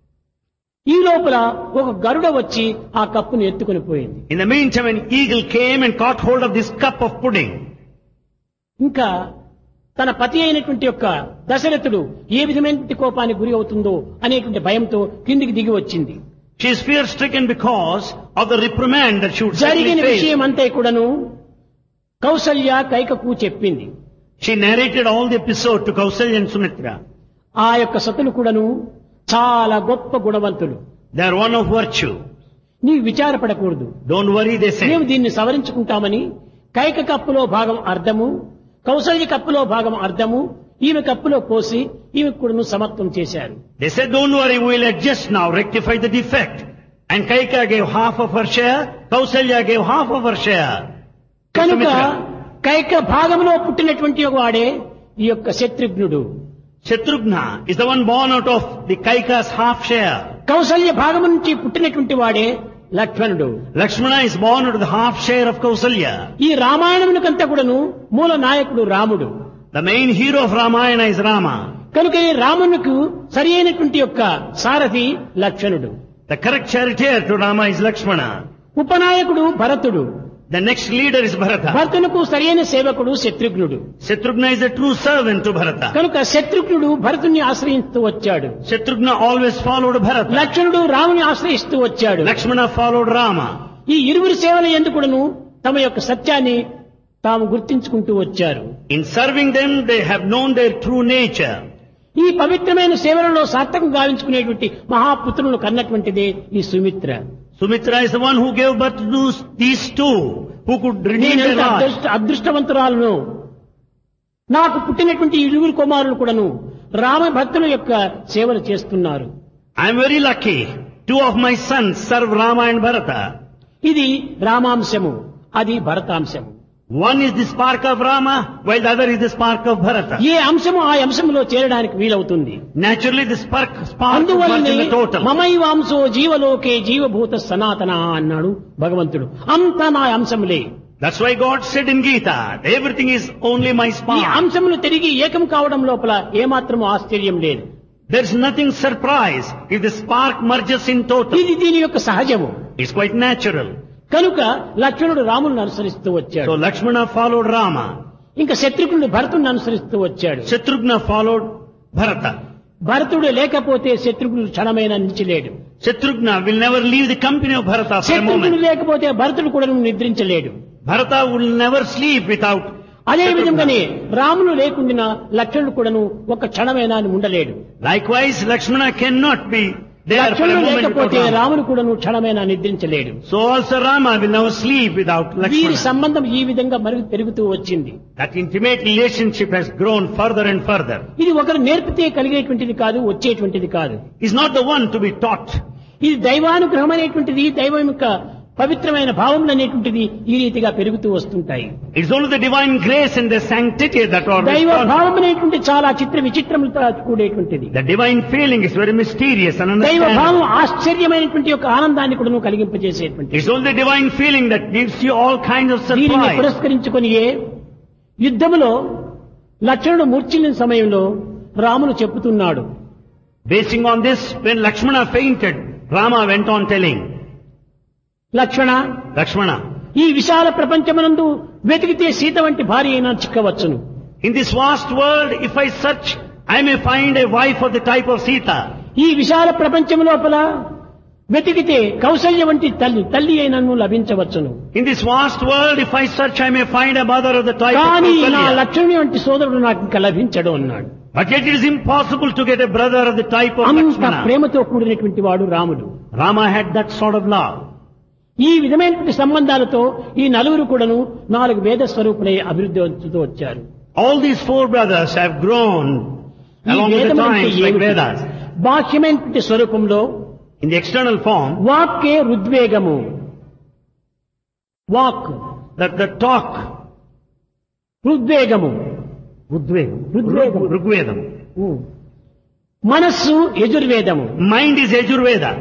ఈ లోపల ఒక గరుడ వచ్చి ఆ కప్పును ఎత్తుకుని పోయింది. In the meantime, an eagle came and caught hold of this cup of pudding. ఇంకా తన పతి అయినటువంటి యొక్క దశరథుడు ఏ విధమైనటువంటి కోపానికి గురి అవుతుందో అనేటువంటి భయంతో కిందికి దిగి వచ్చింది. She is fear stricken because of the reprimand that she would జరిగిన certainly face. విషయం అంతా కూడాను కౌసల్య కైకకు చెప్పింది. She narrated all the episode to Kausalya and Sumitra. ఆ యొక్క సతులు కూడాను చాలా గొప్ప గుణవంతులు. They are one of virtue. నీవు విచారపడకూడదు, Don't worry, they మేము say. దీన్ని సవరించుకుంటామని కైక కప్పులో భాగం అర్ధము, కౌసల్య కప్పులో భాగం అర్ధము ఈమె కప్పులో పోసి ఈమె కూడాను సమత్వం చేశారు. They said, don't worry, we will adjust now, rectify the defect. And Kaika gave half of her share, Kausalya gave half of her share. to కనుక Sumitra. కైక భాగంలో పుట్టినటువంటి ఒక వాడే ఈ యొక్క శత్రుఘ్నుడు. Shatrughna is the one born out of the Kaika's half share. Kaushalya భాగం నుంచి పుట్టినటువంటి వాడే లక్ష్మణుడు. Lakshmana is born out of the half share of Kausalya. ఈ రామాయణమునికంతా కూడాను మూల నాయకుడు రాముడు. The main hero of Ramayana is Rama. కనుక ఈ రామునికి సరి అయినటువంటి యొక్క సారథి లక్ష్మణుడు. The correct charioteer to Rama is Lakshmana. ఉపనాయకుడు భరతుడు. The next leader is Bharata. భరతునకు సరైన సేవకుడు శత్రుఘ్నుడు. Shatrughna is a true servant to Bharata. కనుక శత్రుఘ్నుడు భరతుని ఆశ్రయిస్తూ వచ్చాడు. Shatrughna always followed Bharata. లక్ష్మణుడు రాముని ఆశ్రయిస్తూ వచ్చాడు. Lakshmana followed Rama. ఈ ఇరువురి సేవల ఎందుకును తమ యొక్క సత్యాన్ని తాము గుర్తించుకుంటూ వచ్చారు. In serving them, they have known their true nature. ఈ పవిత్రమైన సేవలలో సార్థకం గావించుకునేటువంటి మహాపుత్రులను కన్నటువంటిదే ఈ Sumitra. Sumitra is the one who gave birth to those- these two, who could redeem their నేనెంత lives. అదృష్ట అదృష్టవంతురాలను, నాకు పుట్టినటువంటి ఇరువురు కుమారులు కూడాను రామ భక్తుల యొక్క సేవలు చేస్తున్నారు. I am very lucky. Two of my sons serve Rama and Bharata. ఇది రామాంశము, అది భరతాంశము. One is the spark of Rama, while the other is the spark of Bharata. ఏ అంశము ఆ అంశంలో చేరడానికి వీలవుతుంది. Naturally, the spark, spark is అందువల్లనే in the total. మమైవాంశో జీవలోకే జీవభూత సనాతన అన్నాడు భగవంతుడు. అంతా నా అంశములే. That's why God said in Gita, everything is only my ఈ spark. అంశములు తిరిగి ఏకం కావడం లోపల ఏమాత్రము ఆశ్చర్యం లేదు. There's nothing surprise if the spark merges in total. ఇది దీని యొక్క సహజము. It's quite natural. కనుక లక్ష్మణుడు రాములను అనుసరిస్తూ వచ్చాడు. So Lakshmana followed Rama. ఇంకా శత్రుఘ్నుడు భరతుని అనుసరిస్తూ వచ్చాడు. Shatrughna followed Bharata. భరతుడు లేకపోతే శత్రుఘ్నుడు క్షణమైన నిలిచలేడు. Shatrughna will never leave the company of Bharata for a Shatrughnudu moment. లేకపోతే భరతుడు కూడా నిద్రించలేడు. Bharata will never sleep without అదే Shatrughna. విధంగానే రాములు లేకుండా లక్ష్మణుడు కూడాను ఒక క్షణమైనా ఉండలేడు. Likewise, Lakshmana cannot be there for a లక్ష్మణుడు moment లేకపోతే without Rama. రాముడు కూడాను క్షణమైనా నిద్రించలేడు. So also Rama will never sleep without వీరి Lakshmana. సంబంధం ఈ విధంగా మరుగు పెరుగుతూ వచ్చింది. That intimate relationship has grown further and further. ఇది ఒకరు నేర్పితే కలిగేటువంటిది కాదు, వచ్చేటువంటిది కాదు. He's not the one to be taught. ఇది దైవానుగ్రహం అనేటువంటిది, దైవం యొక్క పవిత్రమైన భావములు అనేటువంటిది ఈ రీతిగా పెరుగుతూ వస్తుంటాయి. It's only the divine grace and the sanctity that are దైవ responsible. భావం అనేటువంటి చాలా చిత్ర విచిత్రములతో కూడేటువంటిది. The divine feeling is very mysterious and దైవ ununderstandable. భావం ఆశ్చర్యమైనటువంటి యొక్క ఆనందాన్ని కూడా నువ్వు కలిగింపజేసేటువంటి. It's only the divine feeling that gives you all kinds of దీనిని surprise. పురస్కరించుకొని యుద్ధములో లక్ష్మణుడు మూర్ఛిల్లిన సమయంలో రాముడు చెప్పుతున్నాడు, Basing on this, when Lakshmana fainted, Rama went on telling, Lakshmana, Lakshmana, ఈ విశాల ప్రపంచమునందు వెతికితే సీత వంటి భార్య అయినా చిక్కవచ్చును. in this vast world, if I search, I may find a wife of the type of Sita. ఈ విశాల ప్రపంచం లోపల వెతికితే కౌసల్య వంటి తల్లి తల్లి అయినను లభించవచ్చును. In this vast world, if I search, I may find a mother of the type of కానీ నా Kausalya. లక్ష్మణి వంటి సోదరుడు నాకు ఇంకా లభించడు అన్నాడు. But yet it is impossible to get a brother of the type of అంత Lakshmana. ప్రేమతో కూడినటువంటి వాడు రాముడు. Rama had that sort of love. ఈ విధమైనటువంటి సంబంధాలతో ఈ నలుగురు కూడాను నాలుగు వేద స్వరూపులై అభివృద్ధి అవుతూ వచ్చారు. All these four brothers have grown ఈ along with the వేదమంటే times like ఏమిటి? Vedas. బాహ్యమైనటువంటి స్వరూపంలో In the external form, వాక్కే రుద్వేగము, వాక్ that the talk, రుద్వేగము, Rugvedam, Rugvedam. Rugvedam. మనస్సు యజుర్వేదము, Mind is Yajurveda.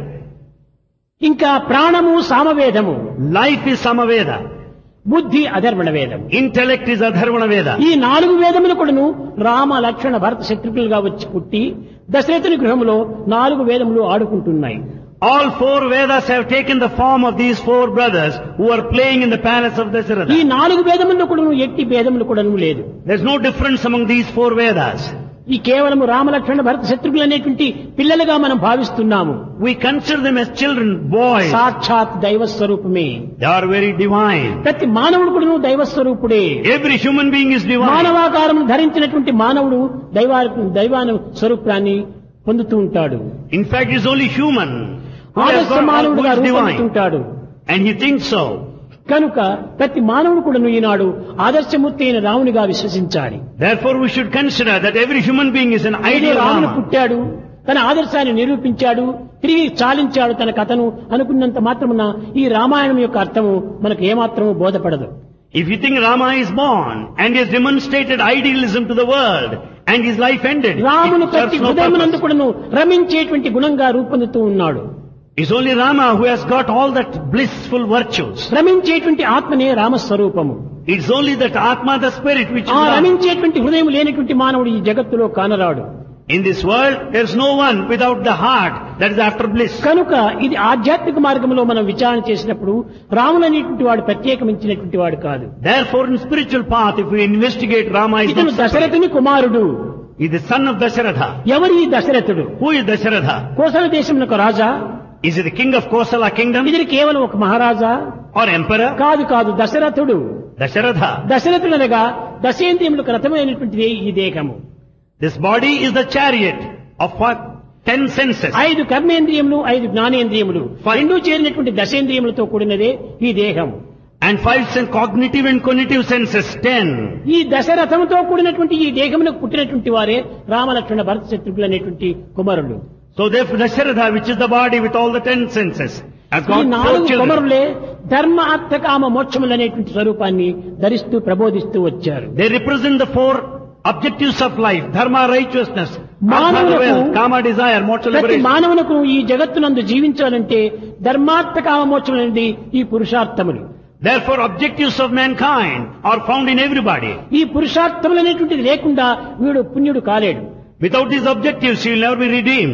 ఇంకా ప్రాణము సామవేదము, Life is Samaveda. బుద్ధి అధర్వణ వేదము. Intellect is Adharvana Veda. ఈ నాలుగు వేదములు కూడాను రామ లక్ష్మణ భరత శత్రుఘ్నులుగా వచ్చి పుట్టి దశరథుని గృహంలో నాలుగు వేదములు ఆడుకుంటున్నాయి. All four Vedas have taken the form of these four brothers who are playing in the palace of ఈ Dasharatha. నాలుగు వేదముల్లో కూడాను ఎట్టి భేదములు కూడాను లేదు. There's no difference among these four Vedas. ఈ కేవలము రామలక్ష్మణ భరత శత్రుఘ్నులు అనేటువంటి పిల్లలుగా మనం భావిస్తున్నాము. We consider them as children, boys. సాక్షాత్ దైవ స్వరూపమే. They are very divine. ప్రతి మానవుడు కూడాను దైవ స్వరూపుడే. Every human being is divine. మానవాకారం ధరించినటువంటి మానవుడు దైవ దైవాను స్వరూపాన్ని పొందుతూ ఉంటాడు. In fact, he is only human. Who has ఆదర్శ got who మానవుడుగా is divine. రూపొందుతుంటాడు. And he thinks so. కనుక ప్రతి మానవుడు కూడాను ఈనాడు ఆదర్శమూర్తి అయిన రామునిగా విశ్వసించాలి. Therefore, we should consider that every human being is an అయితే ideal రాముడు Rama. పుట్టాడు, తన ఆదర్శాన్ని నిరూపించాడు, తిరిగి చాలించాడు తన కథను అనుకున్నంత మాత్రమున ఈ రామాయణం యొక్క అర్థము మనకు ఏమాత్రము బోధపడదు. If you think Rama is born and he has demonstrated idealism to the world and his life ended, రామును it ప్రతి serves no హృదయమునందు purpose. కూడాను రమించేటువంటి గుణంగా రూపొందుతూ ఉన్నాడు. It's only Rama who has got all that blissful virtues. రమించేటువంటి ఆత్మనే రామస్వరూపము. It's only that Atma, the spirit, which is ఆ Rama. రమించేటువంటి హృదయం లేనటువంటి మానవుడు ఈ జగత్తులో కానరాడు. In this world, there's no one without the heart that is after bliss. కనుక ఇది ఆధ్యాత్మిక మార్గంలో మనం విచారణ చేసినప్పుడు రాముడు అనేటువంటి వాడు ప్రత్యేకమించినటువంటి వాడు కాదు. Therefore, in spiritual path, if we investigate Rama is ఇతను not separate. దశరథుని కుమారుడు. He is the son of Dasharatha. ఎవరి ఈ దశరథుడు? Who is Dasharatha? కోసల దేశమునకు రాజా? Is he the king of Kosala kingdom ఇది కేవలం ఒక మహారాజా? or emperor? కాదు కాదు, దశరథుడు. Dasharatha. దశరథుడనగా దశేంద్రియములకు రథమైనటువంటిది ఈ దేహము. This body is the chariot of what? Ten senses. ఐదు కర్మేంద్రియములు, ఐదు జ్ఞానేంద్రియములు, Five. రెండు చేరినటువంటి దశేంద్రియములతో కూడినదే ఈ దేహం. And five sen- cognitive and cognitive senses. Ten. ఈ దశరథముతో కూడినటువంటి ఈ దేహమునకు పుట్టినటువంటి వారే రామలక్ష్మణ భరత శత్రుఘ్నులు అనేటువంటి కుమారులు. So therefore Dasharatha, which is the body with all the ten senses, has ఈ got four నాలుగు children. కుమారులే ధర్మ అర్థ కామ మోక్షములు అనేటువంటి స్వరూపాన్ని ధరిస్తూ ప్రబోధిస్తూ వచ్చారు. They represent the four objectives of life: dharma, righteousness, artha, మానవులకు wealth, kama, desire, moksha, ప్రతి liberation. మానవునకు ఈ జగత్తునందు జీవించాలంటే ధర్మార్థ కామ మోక్షములు అనేది ఈ పురుషార్థములు. Therefore, objectives of mankind are found in everybody. ఈ పురుషార్థములు అనేటువంటిది లేకుండా వీడు పుణ్యుడు కాలేడు. Without these objectives, he will never be redeemed.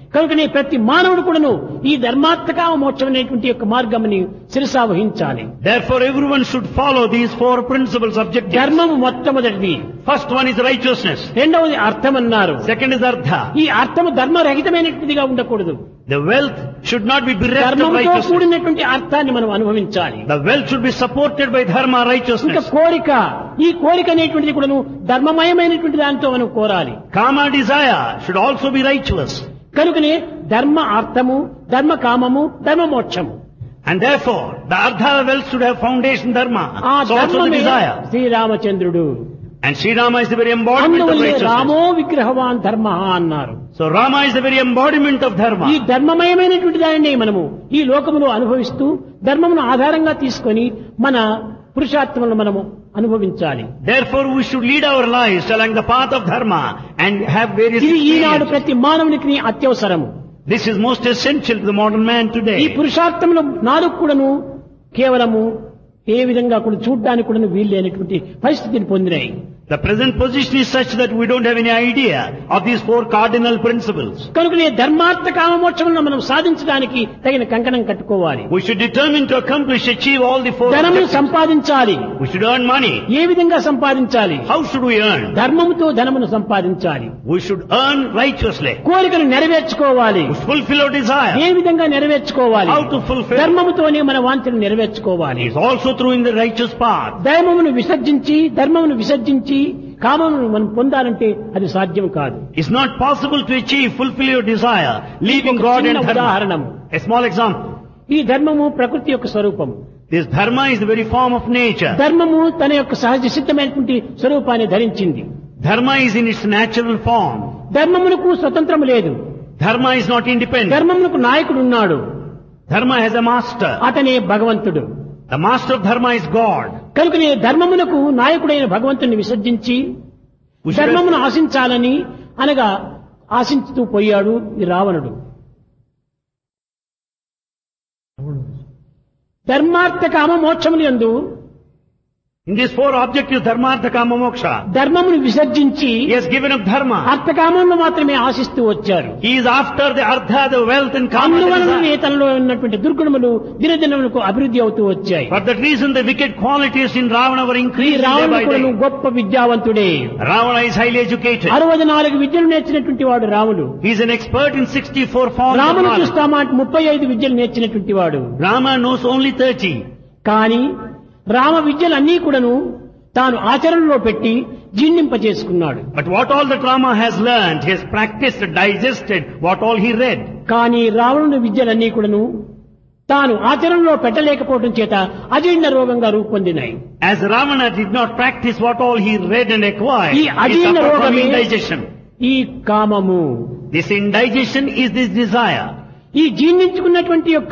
కనుకనే ప్రతి మానవుడు కూడాను ఈ ధర్మార్థకామ మోక్షం అనేటువంటి యొక్క మార్గముని శిరసా వహించాలి. Therefore everyone should follow these four principles objectives. ధర్మము మొట్టమొదటిది. First one is righteousness. రెండవది అర్థం అన్నారు. Second is artha. ఈ అర్థము ధర్మరహితమైనటువంటిదిగా ఉండకూడదు. The wealth should not be bereft of ధర్మంతో righteousness. కూడినటువంటి అర్థాన్ని మనం అనుభవించాలి. The wealth should be supported by dharma, ఇంకా righteousness. కోరిక, ఈ కోరిక అనేటువంటిది కూడాను ధర్మమయమైనటువంటి దానితో మనం కోరాలి. Kama, desire should also be righteous. కనుకనే ధర్మ అర్థము, ధర్మ కామము, ధర్మ మోక్షము. And therefore, the artha wealth should have foundation dharma. ఆ So also the ధర్మమే desire. శ్రీరామచంద్రుడు. And Sri Rama is the very embodiment of అందువల్లే righteousness. రామో విగ్రహవాన్ ధర్మ అన్నారు. So Rama is the very embodiment of ఈ dharma. ధర్మమయమైనటువంటి దానిని మనము ఈ లోకములో అనుభవిస్తూ ధర్మమును ఆధారంగా తీసుకొని మన పురుషార్థములను మనము అనుభవించాలి. Therefore we should lead our lives along the path of dharma and have various ఇది ఈనాడు experiences. ప్రతి మానవునికి అత్యవసరము. This is most essential to the modern man ఈ today. పురుషార్థములు నాలుగు కూడాను కేవలము ఏ విధంగా కూడా చూడ్డానికి కూడా వీలు లేనటువంటి పరిస్థితిని పొందినాయి. The present position is such that we don't have any idea of these four cardinal principles. కనుకనే ధర్మార్థ కామ మోక్షములను మనం సాధించడానికి తగిన కంకణం కట్టుకోవాలి. We should determine to accomplish, achieve all the four ధనమును objectives. సంపాదించాలి. We should earn money. ఏ విధంగా సంపాదించాలి? How should we earn? ధర్మముతో ధనమును సంపాదించాలి. We should earn righteously. కోరికను నెరవేర్చుకోవాలి. We should fulfill our desire. ఏ విధంగా నెరవేర్చుకోవాలి? How to fulfill? ధర్మముతోనే మన వాంఛను నెరవేర్చుకోవాలి. It is also through in the righteous path. దైవమును విసర్జించి ధర్మమును విసర్జించి కామమును మనం పొందాలంటే అది సాధ్యం కాదు. It's not possible to achieve, fulfill your desire, leaving God and చిన్న dharma. ఉదాహరణము. A small example. ఈ ధర్మము ప్రకృతి యొక్క స్వరూపము. This dharma is the very form of nature. ధర్మము తన యొక్క సహజ సిద్ధమైనటువంటి స్వరూపాన్ని ధరించింది. Dharma is in its natural form. ధర్మమునకు స్వతంత్రం లేదు. Dharma is not independent. ధర్మమునకు నాయకుడు ఉన్నాడు. Dharma has a master. అతనే భగవంతుడు. The master of dharma is God. కనుకనే ధర్మమునకు నాయకుడైన భగవంతుని విసర్జించి We should ధర్మమును have- ఆశించాలని అనగా ఆశించుతూ పోయాడు ఈ రావణుడు. ధర్మార్థ కామ మోక్షములు యందు In these four objectives, dharma, artha, kama, moksha, ధర్మమును విసర్జించి he has given up dharma. అర్థకామములను మాత్రమే ఆశిస్తూ వచ్చారు. He is after the artha, the wealth and kama. the అందువలననే desire. తనలో ఉన్నటువంటి దుర్గుణములు దినదినములకు అభివృద్ధి అవుతూ వచ్చాయి. For that reason, the wicked qualities in Ravana were ఈ increasing day రావణుడు by కూడాను day. గొప్ప విద్యావంతుడే. Ravana is highly educated. అరవై నాలుగు విద్యలు నేర్చినటువంటి వాడు రాముడు. He is an expert in sixty-four forms of రామును knowledge. చూస్తామా అంటే ముప్పై ఐదు విద్యలు నేర్చినటువంటి వాడు. Rama knows only thirty. కానీ రామ విద్యలన్నీ కూడాను తాను ఆచరణలో పెట్టి జీర్ణింపజేసుకున్నాడు. But what all that Rama has learned, he has practiced, digested what all he read. కానీ రావణుని విద్యలన్నీ కూడాను తాను ఆచరణలో పెట్టలేకపోవడం చేత అజీర్ణ రోగంగా రూపొందినాయి. As Ravana did not practice what all he read and acquired, ఈ he అజీర్ణ suffered from రోగమే indigestion. ఈ కామము. This indigestion is this desire. ఈ జీర్ణించుకున్నటువంటి యొక్క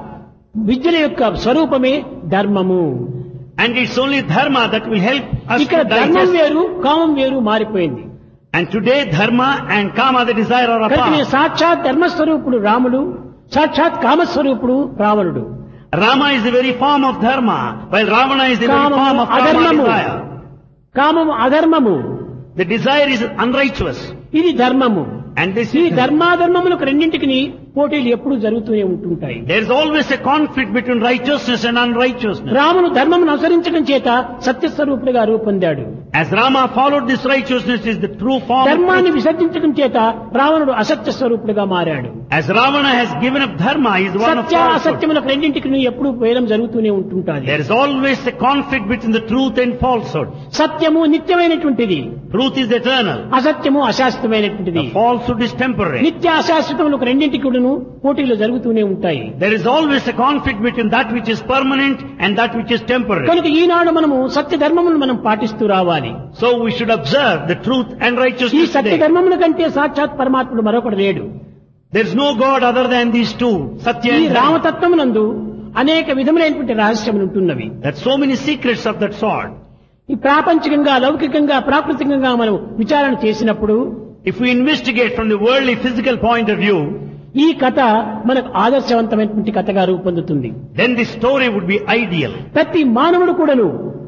విద్యల యొక్క స్వరూపమే ధర్మము. And it's only dharma that will help us ఇక్కడ to ధర్మం digest. వేరు కామం వేరు మారిపోయింది. And today dharma and kama, the desire, are కనుక apart. సాక్షాత్ ధర్మస్వరూపుడు రాముడు, సాక్షాత్ కామస్వరూపుడు రావణుడు. Rama is the very form of dharma, while Ravana is the very form కామము of kama, అధర్మము. desire. కామము అధర్మము. The desire is unrighteous. ఇది ధర్మము. And this ఈ is, ధర్మాధర్మములకు రెండింటికి పోటీలు ఎప్పుడూ జరుగుతూనే ఉంటుంటాయి. there is always a conflict between righteousness and unrighteousness. రాముడు ధర్మమును అనుసరించడం చేత సత్యస్వరూపుడుగా రూపొందాడు. As Rama followed this righteousness is the true form of ధర్మాన్ని truth. విసర్జించడం చేత రావణుడు అసత్య స్వరూపుడుగా మారాడు. As Ravana has given up dharma, he is one of Satya falsehood. అసత్యములకు రెండింటికి ఎప్పుడూ వేలం జరుగుతూనే ఉంటుంటాది. There is always a conflict between the truth and falsehood. సత్యము నిత్యమైనటువంటిది, Truth is eternal. అసత్యము అశాశ్వతమైనటువంటిది. The falsehood is temporary. నిత్య అశాశ్వతములకు రెండింటికి కూడాను పోటీలు జరుగుతూనే ఉంటాయి. There is always a conflict between that which is permanent and that which is temporary. కనుక ఈనాడు మనము సత్య ధర్మమును మనం పాటిస్తూ రావాలి. So we should observe the truth and ఈ righteousness సత్య today. ధర్మముల కంటే సాక్షాత్ పరమాత్ముడు మరొకడు లేడు. There is no God other than these two, Satya ఈ and Dharma. రామతత్వమునందు అనేక విధములైనటువంటి రహస్యములు ఉంటున్నవి. There are so many secrets of that sort. ఈ ప్రాపంచికంగా లౌకికంగా ప్రాకృతికంగా మనం విచారణ చేసినప్పుడు If we investigate from the worldly physical point of view, ఈ కథ మనకు ఆదర్శవంతమైనటువంటి కథగా రూపొందుతుంది. then this story would be ideal. ప్రతి మానవుడు కూడాను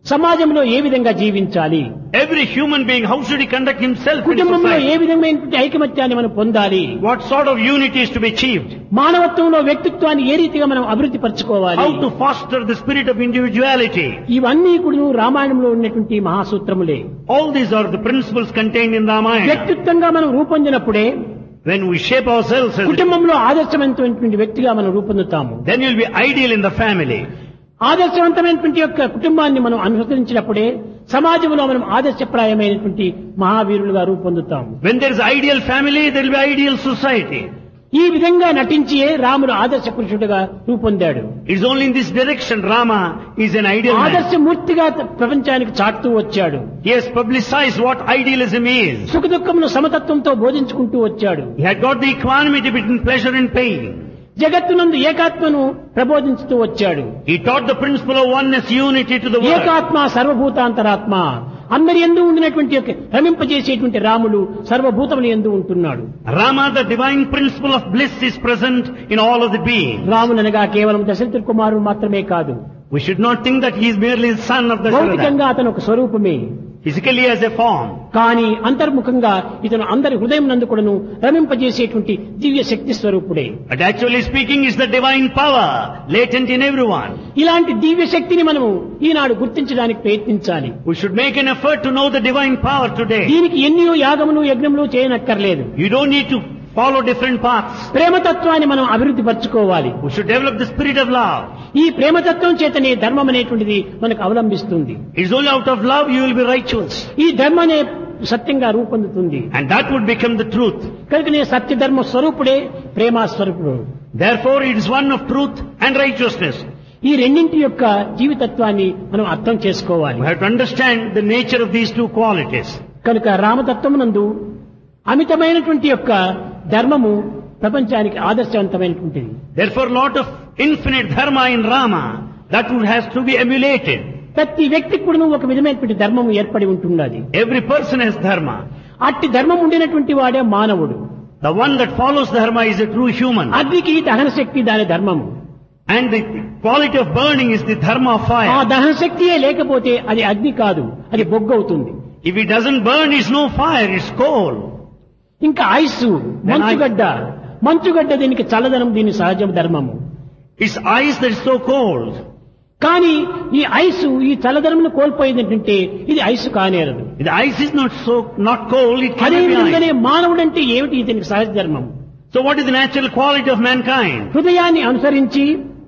సమాజంలో ఏ విధంగా జీవించాలి, Every human being, how should he conduct himself in కుటుంబంలో ఏ society? విధమైనటువంటి ఐకమత్యాన్ని మనం పొందాలి, What sort of unity is to be achieved? మానవత్వంలో వ్యక్తిత్వాన్ని ఏ రీతిగా మనం అభివృద్ధి పరచుకోవాలి, How to foster the spirit of individuality? ఇవన్నీ కూడా రామాయణంలో ఉన్నటువంటి మహాసూత్రములే. All these are the principles contained in Ramayana. వ్యక్తిత్వంగా మనం రూపొందినప్పుడే When we shape ourselves as a, కుటుంబంలో ఆదర్శవంతమైనటువంటి వ్యక్తిగా మనం రూపొందుతాము. then you'll be ideal in the family. ఆదర్శవంతమైనటువంటి యొక్క కుటుంబాన్ని మనం అనుసరించినప్పుడే సమాజంలో మనం ఆదర్శప్రాయమైనటువంటి మహావీరులుగా రూపొందుతాము. When there is ideal family, there will be ideal society. ఈ విధంగా నటించియే రాముడు ఆదర్శ పురుషుడుగా రూపొందాడు. It is only in this direction Rama is an ideal man. ఆదర్శమూర్తిగా ప్రపంచానికి చాటుతూ వచ్చాడు. He has publicized what idealism is. సుఖ దుఃఖమును సమతత్వంతో బోధించుకుంటూ వచ్చాడు. He had got the equanimity between pleasure and pain. జగత్తునందు ఏకాత్మను ప్రబోధించుతూ వచ్చాడు. He taught the principle of oneness, unity to the world. ఏకాత్మ సర్వభూతాంతరాత్మ, అందరి యందు ఉండినటువంటి యొక్క రమింపజేసేటువంటి రాముడు సర్వభూతముల యందు ఉంటున్నాడు. Rama, the divine principle of bliss, is present in all of the beings. రాముననగా కేవలం దశరథుడి కుమారుడు మాత్రమే కాదు, We should not think that he is merely the son of the భౌతికంగా అతను ఒక స్వరూపమే. physically as a form. కానీ అంతర్ముఖంగా ఇతను అందరి హృదయం నందు కూడాను రమింపజేసేటువంటి దివ్య శక్తి స్వరూపుడే. But actually speaking is the divine power latent in everyone. ఇలాంటి దివ్య శక్తిని మనము ఈనాడు గుర్తించడానికి ప్రయత్నించాలి. We should make an effort to know the divine power today. దీనికి ఎన్నో యాగములు యజ్ఞములు చేయనక్కర్లేదు. You don't need to follow different paths. ప్రేమతత్వాన్ని మనం అభివృద్ధి పరచుకోవాలి. We should develop the spirit of love. ఈ ప్రేమతత్వం చేతనే ధర్మం అనేటువంటిది మనకు అవలంబిస్తుంది. It is only out of love you will be righteous. ఈ ధర్మనే సత్యంగా రూపొందుతుంది. And that would become the truth. కనుకనే సత్య ధర్మ స్వరూపుడే ప్రేమ స్వరూపుడు. Therefore it is one of truth and righteousness. ఈ రెండింటి యొక్క జీవితత్వాన్ని మనం అర్థం చేసుకోవాలి. We have to understand the nature of these two qualities. కనుక రామతత్వమునందు అమితమైనటువంటి యొక్క ధర్మము ప్రపంచానికి ఆదర్శవంతమైనటువంటిది. Therefore lot of infinite dharma in Rama that would has to be emulated. ప్రతి వ్యక్తికి కూడా ఒక విధమైనటువంటి ధర్మము ఏర్పడి ఉంటున్నది. Every person has dharma. అట్టి ధర్మం ఉండినటువంటి వాడే మానవుడు. The one that follows dharma is a true human. అగ్నికి దహన శక్తి దాని ధర్మము. And the quality of burning is the dharma of ఆ fire. దహన శక్తియే లేకపోతే అది అగ్ని కాదు, అది బొగ్గు అవుతుంది. If it doesn't burn, it's no fire, it's coal. ఇంకా ఐసు, మంచుగడ్డ, మంచుగడ్డ దీనికి చల్లదనం, దీని సహజ ధర్మము. It's ice that is so cold. కానీ ఈ ఐసు ఈ చల్లదనమును కోల్పోయింది ఏంటంటే ఇది ఐసు కానేరదు. The ice is not so not cold, it అదే cannot be విధంగానే ice. మానవుడంటే ఏమిటి, ఇతనికి సహజ ధర్మం. So what is the natural quality of mankind? హృదయాన్ని అనుసరించి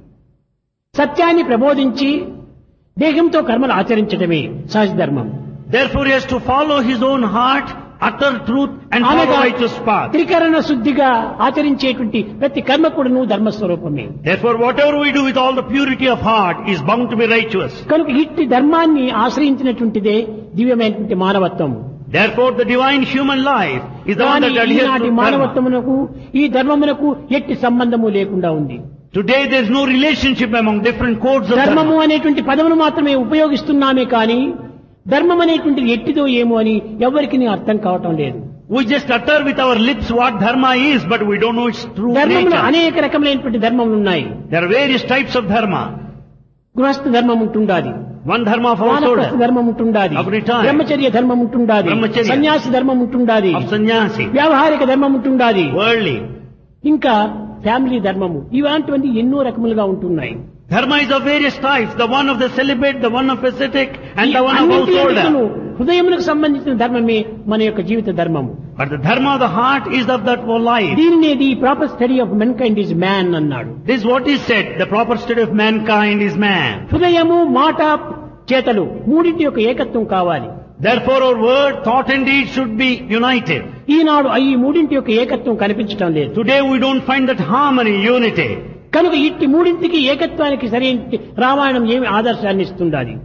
సత్యాన్ని ప్రబోధించి దేహంతో కర్మలు ఆచరించడమే సహజ ధర్మం. Therefore he has to follow his own heart, utter truth and follow అనగా righteous path. త్రికరణ శుద్ధిగా ఆచరించేటువంటి ప్రతి కర్మ కూడాను ధర్మస్వరూపమే. Therefore whatever we do with all the purity of heart is bound to be righteous. కనుక ఇట్టి ధర్మాన్ని ఆశ్రయించినటువంటిదే దివ్యమైనటువంటి మానవత్వం. Therefore the divine human life is the one కానీ that adheres ఈనాటి to dharma. మానవత్వమునకు ఈ ధర్మమునకు ఎట్టి సంబంధము లేకుండా ఉంది. Today there is no relationship among different codes of ధర్మము dharma. అనేటువంటి పదమును మాత్రమే ఉపయోగిస్తున్నామే కానీ ధర్మం అనేటువంటిది ఎట్టిదో ఏమో అని ఎవరికి అర్థం కావటం లేదు. We just utter with our lips what dharma is, but we don't know its true ధర్మములు nature. అనేక రకములైనటువంటి ధర్మములు ఉన్నాయి. There are various types of dharma. గృహస్థ ధర్మం ఉంటుండాది, One dharma of వానప్రస్థ household, ధర్మం ఉంటుండాది, Of retire. బ్రహ్మచర్య ధర్మం ఉంటుండాది, బ్రహ్మచర్య. సన్యాసి ధర్మం ఉంటుండాది, of sannyasi, వ్యావహారిక ధర్మం ఉంటుండాది, worldly. ఇంకా ఫ్యామిలీ ధర్మము, ఇలాంటివన్నీ ఎన్నో రకములుగా ఉంటున్నాయి. Dharma is of various types. The one of the celibate, the one of ascetic, and the one of అన్నింటి householder. ఎందుకును హృదయములకు సంబంధించిన ధర్మమే మన యొక్క జీవిత ధర్మము. But the dharma of the heart is of that whole life. దీనినే the proper study of mankind is man అన్నాడు. This is what is said. The proper study of mankind is man. హృదయము, మాట, చేతలు మూడింటి యొక్క ఏకత్వం కావాలి. Therefore our word, thought and deed should be united. ఈనాడు ఈ మూడింటి యొక్క ఏకత్వం కనిపించటం లేదు. Today we don't find that harmony, unity. కనుక ఇట్టి మూడింటికి ఏకత్వానికి సరైన రామాయణం ఏమి ఆదర్శాన్ని ఇస్తుండాలి,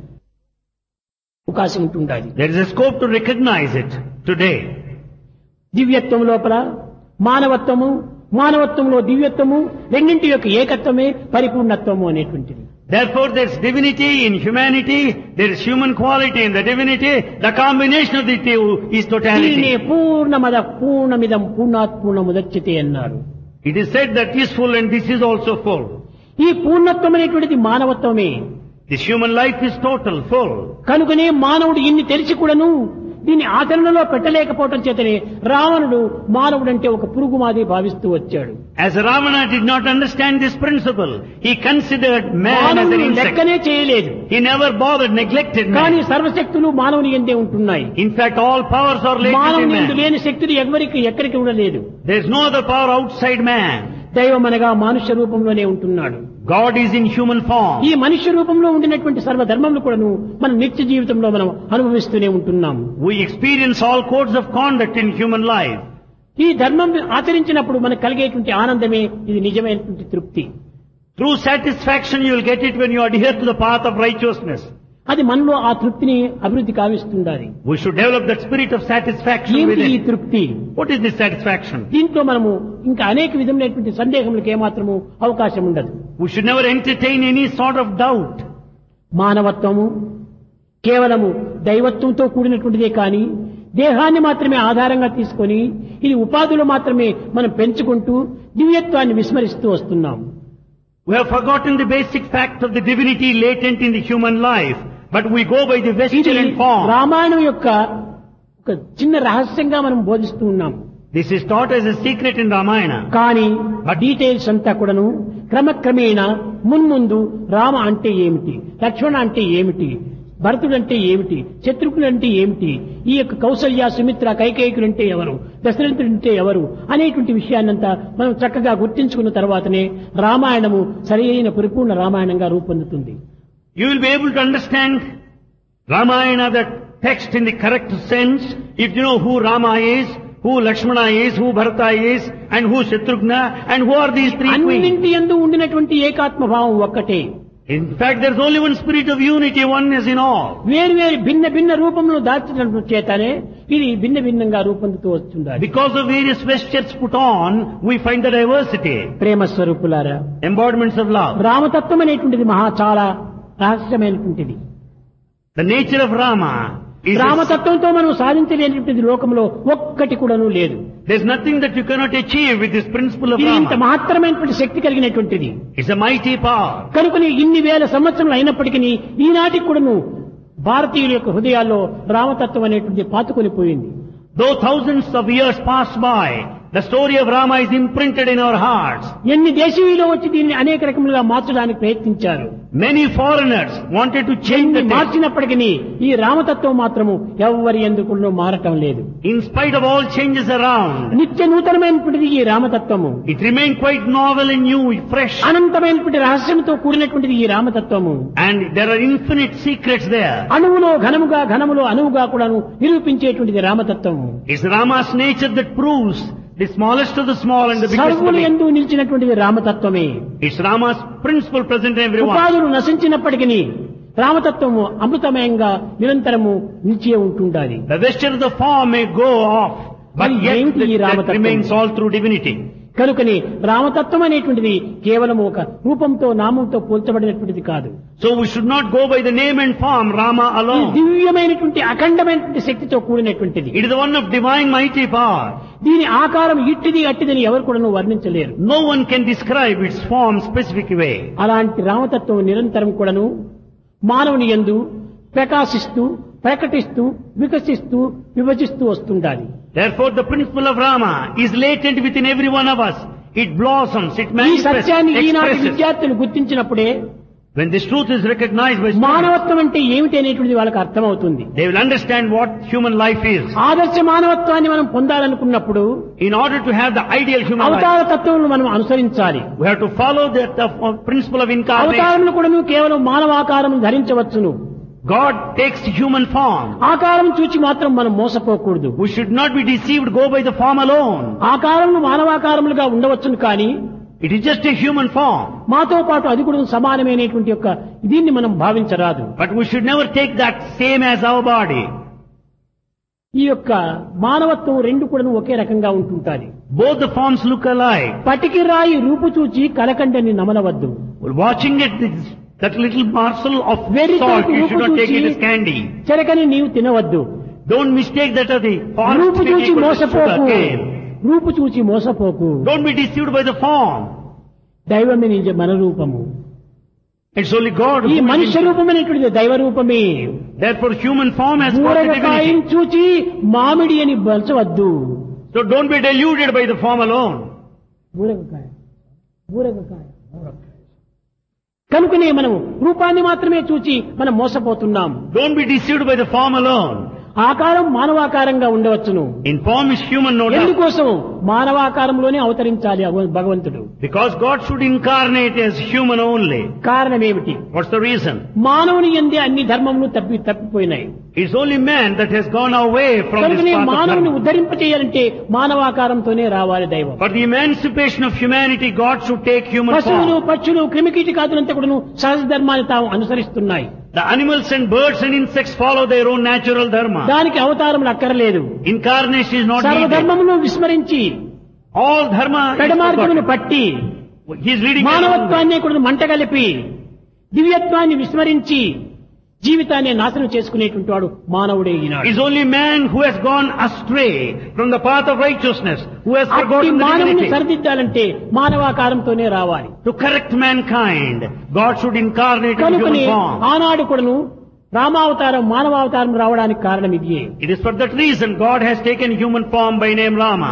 అవకాశం ఉంటుండాలి. There is a scope to recognize it today. దివ్యత్వం లోపల మానవత్వము, మానవత్వంలో దివ్యత్వము, రెండింటి యొక్క ఏకత్వమే పరిపూర్ణత్వము అనేటువంటిది. Therefore there is divinity in humanity, there is human quality in the divinity, the combination of the two is దీనినే totality. పూర్ణమద పూర్ణమిదం పూర్ణాత్ పూర్ణముదచ్యతే అన్నారు. It is said that is full and this is also full. ఈ పూర్ణత్వం అనేటువంటిది మానవత్వమే. This human life is total, full. కనుకనే మానవుడు ఇన్ని తెలిసి కూడాను దీన్ని ఆచరణలో పెట్టలేకపోవటం చేతనే రావణుడు మానవుడంటే ఒక పురుగు మాది భావిస్తూ వచ్చాడు. As Ravana did not understand this principle, he considered man as an మానవుని insect. లెక్కనే చేయలేదు. He never bothered, neglected కానీ man. సర్వశక్తులు మానవుని యందే ఉంటున్నాయి. In fact, all powers are latent in మానవుని యందు man. లేని శక్తులు ఎవరికి ఎక్కడికి ఉండలేదు. There is no other power outside man. దైవం అనగా మనుష్య రూపంలోనే ఉంటున్నాడు. God is in human form. ఈ మనుష్య రూపంలో ఉండినటువంటి సర్వధర్మములు కూడాను మన నిత్య జీవితంలో మనం అనుభవిస్తూనే ఉంటున్నాము. We experience all codes of conduct in human life. ఈ ధర్మం ఆచరించినప్పుడు మనకు కలిగేటువంటి ఆనందమే ఇది నిజమైనటువంటి తృప్తి. Through satisfaction you will get it when you adhere to the path of righteousness. అది మనలో ఆ తృప్తిని అభివృద్ధి కావిస్తుండాలి. We should develop that spirit of satisfaction ఏమిటి ఈ within. తృప్తి? What is this satisfaction? దీంట్లో మనము ఇంకా అనేక విధమైనటువంటి సందేహములకు ఏమాత్రము అవకాశం ఉండదు. We should never entertain any sort of doubt. మానవత్వము కేవలము దైవత్వంతో కూడినటువంటిదే కానీ దేహాన్ని మాత్రమే ఆధారంగా తీసుకొని ఇది ఉపాధులు మాత్రమే మనం పెంచుకుంటూ దివ్యత్వాన్ని విస్మరిస్తూ వస్తున్నాం. We have forgotten the basic fact of the divinity latent in the human life, but we go by the ఇది vesture and form. రామాయణం యొక్క ఒక చిన్న రహస్యంగా మనం బోధిస్తూ ఉన్నాం. This is taught as a secret in Ramayana. కానీ డీటెయిల్స్ అంతా కూడాను క్రమక్రమేణా మున్ముందు రామ అంటే ఏమిటి, లక్ష్మణ అంటే ఏమిటి, భరతుడు అంటే ఏమిటి, శత్రుఘ్నుడు అంటే ఏమిటి, ఈ యొక్క కౌసల్య సుమిత్ర కైకేయులు అంటే ఎవరు, దశరథుడు అంటే ఎవరు అనేటువంటి విషయాన్నంతా మనం చక్కగా గుర్తించుకున్న తర్వాతనే రామాయణము సరైన పరిపూర్ణ రామాయణంగా రూపొందుతుంది. You will be able to understand Ramayana, the text in the correct sense, if you know who Rama is, who Lakshmana is, who Bharata is, and who Shatrughna, and who are these three queens. అన్నింటి యందు ఉండినటువంటి ఏకాత్మ భావం ఒక్కటే. In fact, there is only one spirit of unity, oneness in all. వేరు వేరు భిన్న భిన్న రూపంలో దాల్చడం చేతనే ఇది భిన్న భిన్నంగా రూపొందుతూ వస్తుంది. Because of various vestures put on, we find the diversity. ప్రేమ స్వరూపులారా, Embodiments of love. రామతత్వం అనేటువంటిది మహా చాలా రహస్యమైనటువంటిది. The nature of Rama is a, రామతత్వంతో మనం సాధించలేనటువంటిది లోకంలో ఒక్కటి కూడాను లేదు. there's nothing that you cannot achieve with this principle of ఇది ఇంత Rama. మహత్తరమైనటువంటి శక్తి కలిగినటువంటిది. It's a mighty power. కనుకని ఇన్ని వేల సంవత్సరములు అయినప్పటికీ ఈనాటికి కూడాను భారతీయుల యొక్క హృదయాల్లో రామతత్వం అనేటువంటి పాతుకొని పోయింది. Though thousands of years pass by, the story of Rama is imprinted in our hearts. ఎన్ని దేశీయులు వచ్చి దీన్ని అనేక రకములుగా మార్చడానికి ప్రయత్నించారు. Many foreigners wanted to change the text. మార్చినప్పటికీ ఈ రామతత్వం మాత్రము ఎవరి ఎందుకు మారటం లేదు. In spite of all changes around, నిత్య నూతనమైనటువంటిది ఈ రామతత్వము. it remained quite novel and new, fresh. అనంతమైనటువంటి రహస్యంతో కూడినటువంటిది ఈ రామతత్వము. And there are infinite secrets there. అణువులో ఘనముగా ఘనములో అణువుగా కూడాను నిరూపించేటువంటిది రామతత్వము. It's Rama's nature that proves the smallest of the small and the biggest of the సర్వులు big. యందు నిలిచినటువంటిది రామతత్వమే. It's Rama's principle present in everyone. ఉపాధులు నశించినప్పటికీ రామతత్వము అమృతమయంగా నిరంతరము నిలిచే ఉంటుండాలి. The vesture of the form may go off, but మరి yet ఏమిటి ఈ that, that రామతత్వం? remains all through divinity. కనుకని రామతత్వం అనేటువంటిది కేవలం ఒక రూపంతో నామంతో పోల్చబడినటువంటిది కాదు. So we should not go by the name and form Rama ఇది alone. దివ్యమైనటువంటి అఖండమైనటువంటి శక్తితో కూడినటువంటిది. It is the one of divine mighty power. దీని ఆకారం ఇట్టిది అట్టిదని ఎవరు కూడా వర్ణించలేరు. No one can describe its form specific way. అలాంటి రామతత్వం నిరంతరం కూడాను మానవుని యందు ప్రకాశిస్తూ ప్రకటిస్తూ వికసిస్తూ విభజిస్తూ వస్తుండాలి. Therefore the principle of Rama is latent within every one of us. It blossoms, it ఈ manifests, సత్యాన్ని ఈనాటి expresses. విద్యార్థులు గుర్తించినప్పుడే When this truth is recognized by students, మానవత్వం అంటే ఏమిటి అనేటువంటిది వాళ్ళకి అర్థమవుతుంది. they will understand what human life is. ఆదర్శ మానవత్వాన్ని మనం పొందాలనుకున్నప్పుడు In order to have the ideal human life, అవతార తత్వం మనం అనుసరించాలి. we have to follow the, the principle of incarnation. అవతారములు కూడా కేవలం మానవాకారం ధరించవచ్చును. God takes human form. ఆకారం చూచి మాత్రం మనం మోసపోకూడదు. We should not be deceived, go by the form alone. ఆకారములు మానవాకారములుగా ఉండవచ్చును కానీ It is just a human form. మాతో పాటు అది కూడా సమానమైనటువంటి యొక్క దీన్ని మనం భావించరాదు. But we should never take that same as our body. ఈ యొక్క మానవత్వం రెండు కూడా ఒకే రకంగా ఉంటుంటాది. Both the forms look alike. పటికి రాయి రూపు చూచి కలకండని నమలవద్దు. Watching it, this, that little morsel of Very salt, good. you should not take it Rupu as candy. చెరకని నీవు తినవద్దు. Don't mistake that as the forest రూపు tree చూచి equal to మోసపోకు. sugar cane. రూపు చూచి మోసపోకు. Don't be deceived by the form. దైవమే నిజ మన రూపము. It's only God ఈ who is మనుష్య in- రూపమైనటువంటిది దైవ రూపమే. Therefore human form has got the బూరగకాయని divinity. చూచి మామిడి అని బలచవద్దు. So don't be deluded by the form alone. బూరగకాయ బూరగకాయ కనుకనే మనం రూపాన్ని మాత్రమే చూచి మనం మోసపోతున్నాం. Don't be deceived by the form alone. ఆకారం మానవాకారంగా ఉండవచ్చును. In form is human, no doubt. ఎందుకోసం మానవాకారంలోనే అవతరించాలి అవ- భగవంతుడు. Because God should incarnate as human only. కారణం ఏమిటి? What's the reason? మానవుని యందే అన్ని ధర్మములు తప్పి తప్పిపోయినాయి. It's only man that has gone away from this కనుకనే path of మానవుని dharma. ఉద్ధరింపచేయాలంటే మానవాకారంతోనే రావాలి దైవం. For the emancipation of humanity, God should take human పశువులు form. పక్షులు క్రిమికీటకాదులంతా కూడా సహజ ధర్మాన్ని తాము అనుసరిస్తున్నాయి. The animals and birds and insects follow their own natural dharma. దానికి అవతారములు అక్కర్లేదు. Incarnation is not needed. సర్వధర్మమును విస్మరించి All dharma is పెడమార్గమును forgotten. పట్టి He is leading the wrong way. మానవత్వాన్ని కూడా మంటగలిపి దివ్యత్వాన్ని విస్మరించి జీవితాన్ని నాశనం చేసుకునేటువంటి వాడు మానవుడే ఈనాడు. Is only man who has gone astray from the path of righteousness, who has అట్టి forgotten the మానవుని divinity. సరిదిద్దాలంటే మానవాకారంతోనే రావాలి. To correct mankind, God should incarnate in కనుకనే human form. ఆనాడు కూడాను రామావతారం మానవావతారం రావడానికి కారణం ఇదియే. It is for that reason God has taken human form by name Rama.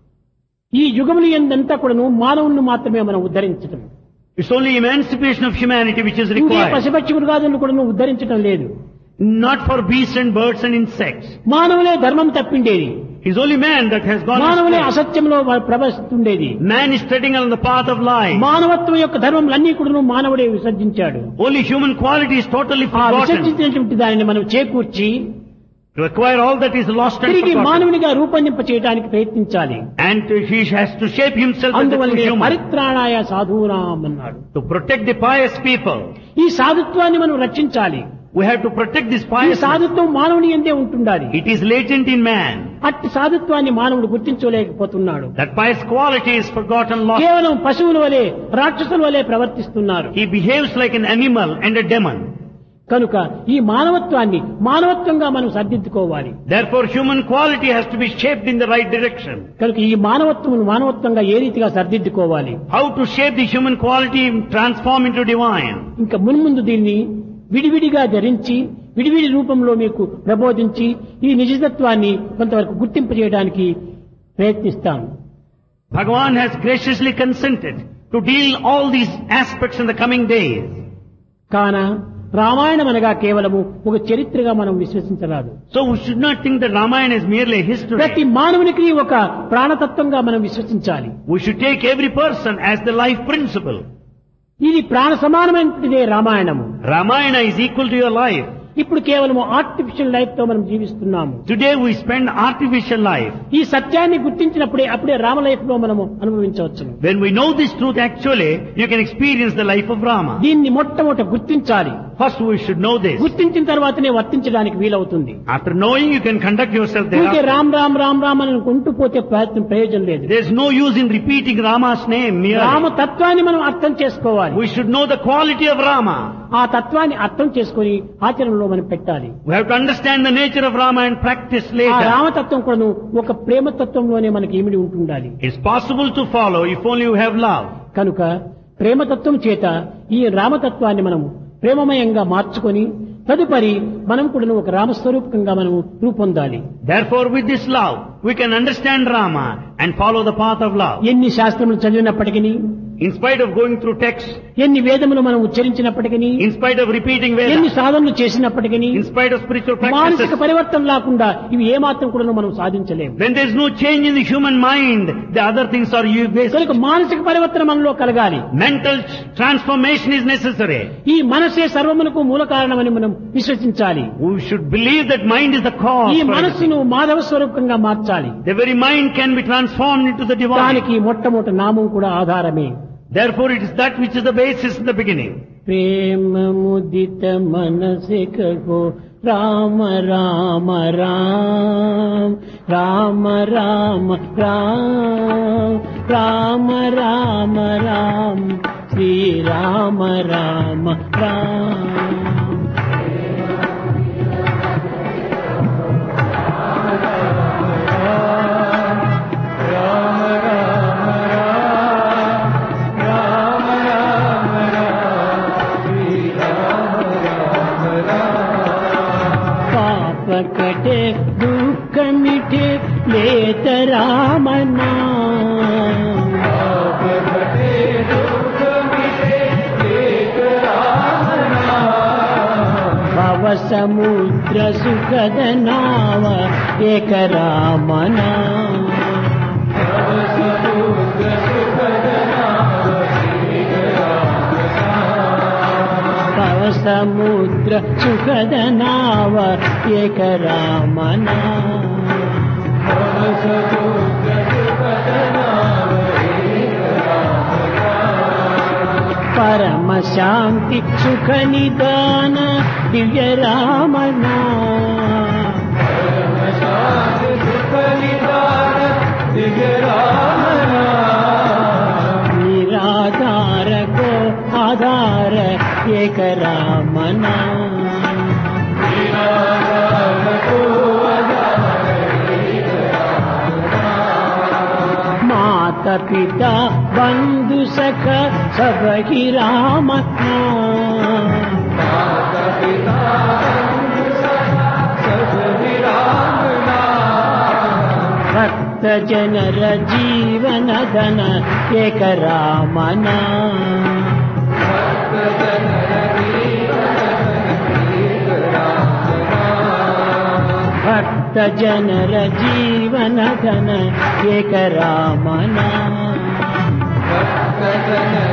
ఈ యుగములు ఎందంతా కూడాను మానవుని మాత్రమే మనం ఉద్ధరించటం. It's only emancipation of humanity which is ఇంకే required. పశుపక్షి మృగాదులను కూడా ఉద్ధరించడం లేదు. Not for beasts and birds and insects. మానవులే ధర్మం తప్పిండేది. It's only man that has gone మానవులే astray. అసత్యంలో ప్రవహిస్తుండేది. Man is treading on the path of lying. మానవత్వం యొక్క ధర్మములన్నీ కూడా మానవుడే విసర్జించాడు. Only human quality is totally ఆ forgotten. విసర్జించినటువంటి దానిని మనం చేకూర్చి To acquire all that is lost and తిరిగి forgotten. మానవునిగా రూపొందింప చేయడానికి ప్రయత్నించాలి. And to- he has to shape himself as a true అందువల్లనే human. పరిత్రాణాయ సాధూనాం అన్నాడు. To protect the pious people, ఈ సాధుత్వాన్ని మనం రక్షించాలి. we have to protect this ఈ pious. సాధుత్వం మానవుని ఎందే ఉంటుండాలి. It is latent in man. అట్టి సాధుత్వాన్ని మానవుడు గుర్తించలేకపోతున్నాడు. That pious quality is forgotten, lost. కేవలం పశువుల వలె రాక్షసుల వలె ప్రవర్తిస్తున్నారు. He behaves like an animal and a demon. కనుక ఈ మానవత్వాన్ని మానవత్వంగా మనం సర్దిద్దుకోవాలి. Therefore human quality has to be shaped in the right direction. కనుక ఈ మానవత్వం మానవత్వంగా ఏ రీతిగా సర్దిద్దుకోవాలి. How to shape the human quality and transform into divine. ఇంకా మున్ముందు దీన్ని విడివిడిగా ధరించి విడివిడి రూపంలో మీకు ప్రబోధించి ఈ నిజతత్వాన్ని కొంతవరకు గుర్తింపు చేయడానికి ప్రయత్నిస్తాం. Bhagavan has graciously consented to deal all these aspects in the coming days. కాన రామాయణం అనగా కేవలము ఒక చరిత్రగా మనం విశ్వసించరాదు. So we should not think that Ramayana is merely a history. ప్రతి మానవునికి ఒక ప్రాణతత్వంగా మనం విశ్వసించాలి. We should take every person as the life principle. ఇది ప్రాణ సమానమైనదే రామాయణము. Ramayana is equal to your life. ఇప్పుడు కేవలం ఆర్టిఫిషియల్ లైఫ్ తో మనం జీవిస్తున్నాము. Today we spend artificial life. ఈ సత్యాన్ని గుర్తించినప్పుడే అప్పుడే రామ లైఫ్ లో మనము అనుభవించవచ్చు. When we know this truth actually, you can experience the life of Rama. దీన్ని మొట్టమొదట గుర్తించాలి. First we should know this. గుర్తించిన తర్వాతనే వర్తించడానికి వీలవుతుంది. After knowing, you can conduct yourself ఊరికే thereafter. రామ్ రామ్ రామ్ రామ్ అని కొంటూ పోతే ప్రయత్నం ప్రయోజనం లేదు. There is no use in repeating Rama's name Rama merely. తత్వాన్ని మనం అర్థం చేసుకోవాలి. We should know the quality of Rama. ఆ తత్వాన్ని అర్థం చేసుకొని ఆచరణలో మనం పెట్టాలి. We have to understand the nature of Rama and practice ఆ later. రామతత్వం కూడా ఒక ప్రేమతత్వంలోనే మనకి ఇమిడి ఉంటుండాలి. It's possible to follow if only you have love. కనుక ప్రేమతత్వం చేత ఈ రామతత్వాన్ని మనము ప్రేమమయంగా మార్చుకొని తదుపరి మనం కూడా ఒక రామస్వరూపకంగా మనము రూపొందాలి. Therefore, with this love, we can understand Rama and follow the path of love. ఎన్ని శాస్త్రములు చదివినప్పటికీ, In spite of going through texts, ఎన్ని వేదములు మనం ఉచ్చరించినప్పటికీ, in spite of repeating ఎన్ని Vedas, సాధనలు చేసినప్పటికీ, in spite of spiritual మానసిక practices, పరివర్తన లేకుండా ఇవి ఏమాత్రం కూడా మనం సాధించలేము. when there is no change in the human mind, the other things are useless. కనుక మానసిక పరివర్తన మనలో కలగాలి. Mental transformation is necessary. ఈ మనసే సర్వమునకు మూల కారణమని మనం విశ్వసించాలి. We should believe that mind is the cause. ఈ for everything. మనస్సును మాధవ స్వరూపంగా మార్చాలి. The very mind can be transformed into the divine. దానికి మొట్టమొదటి నామం కూడా ఆధారమే. Therefore, it is that which is the basis in the beginning. ప్రేమ ముదిత మనసే కహో రామ రామ రామ రామ రామ రామ రామ రామ రామ శ్రీ రామ రామ రామ. సముద్ర సుఖద నావ ఏక రామనా భవ సముద్ర సుఖద నావ ఏక రామనా పరమ శాంతి సుఖ నిదాన దివ్య రామనా నిరాధార కో ఆధార ఏక రామనా माता पिता बंधु सख सब ही राम भक्त जनर जीवन धन एक रामना भक्त जनर जीवन धन एक रामना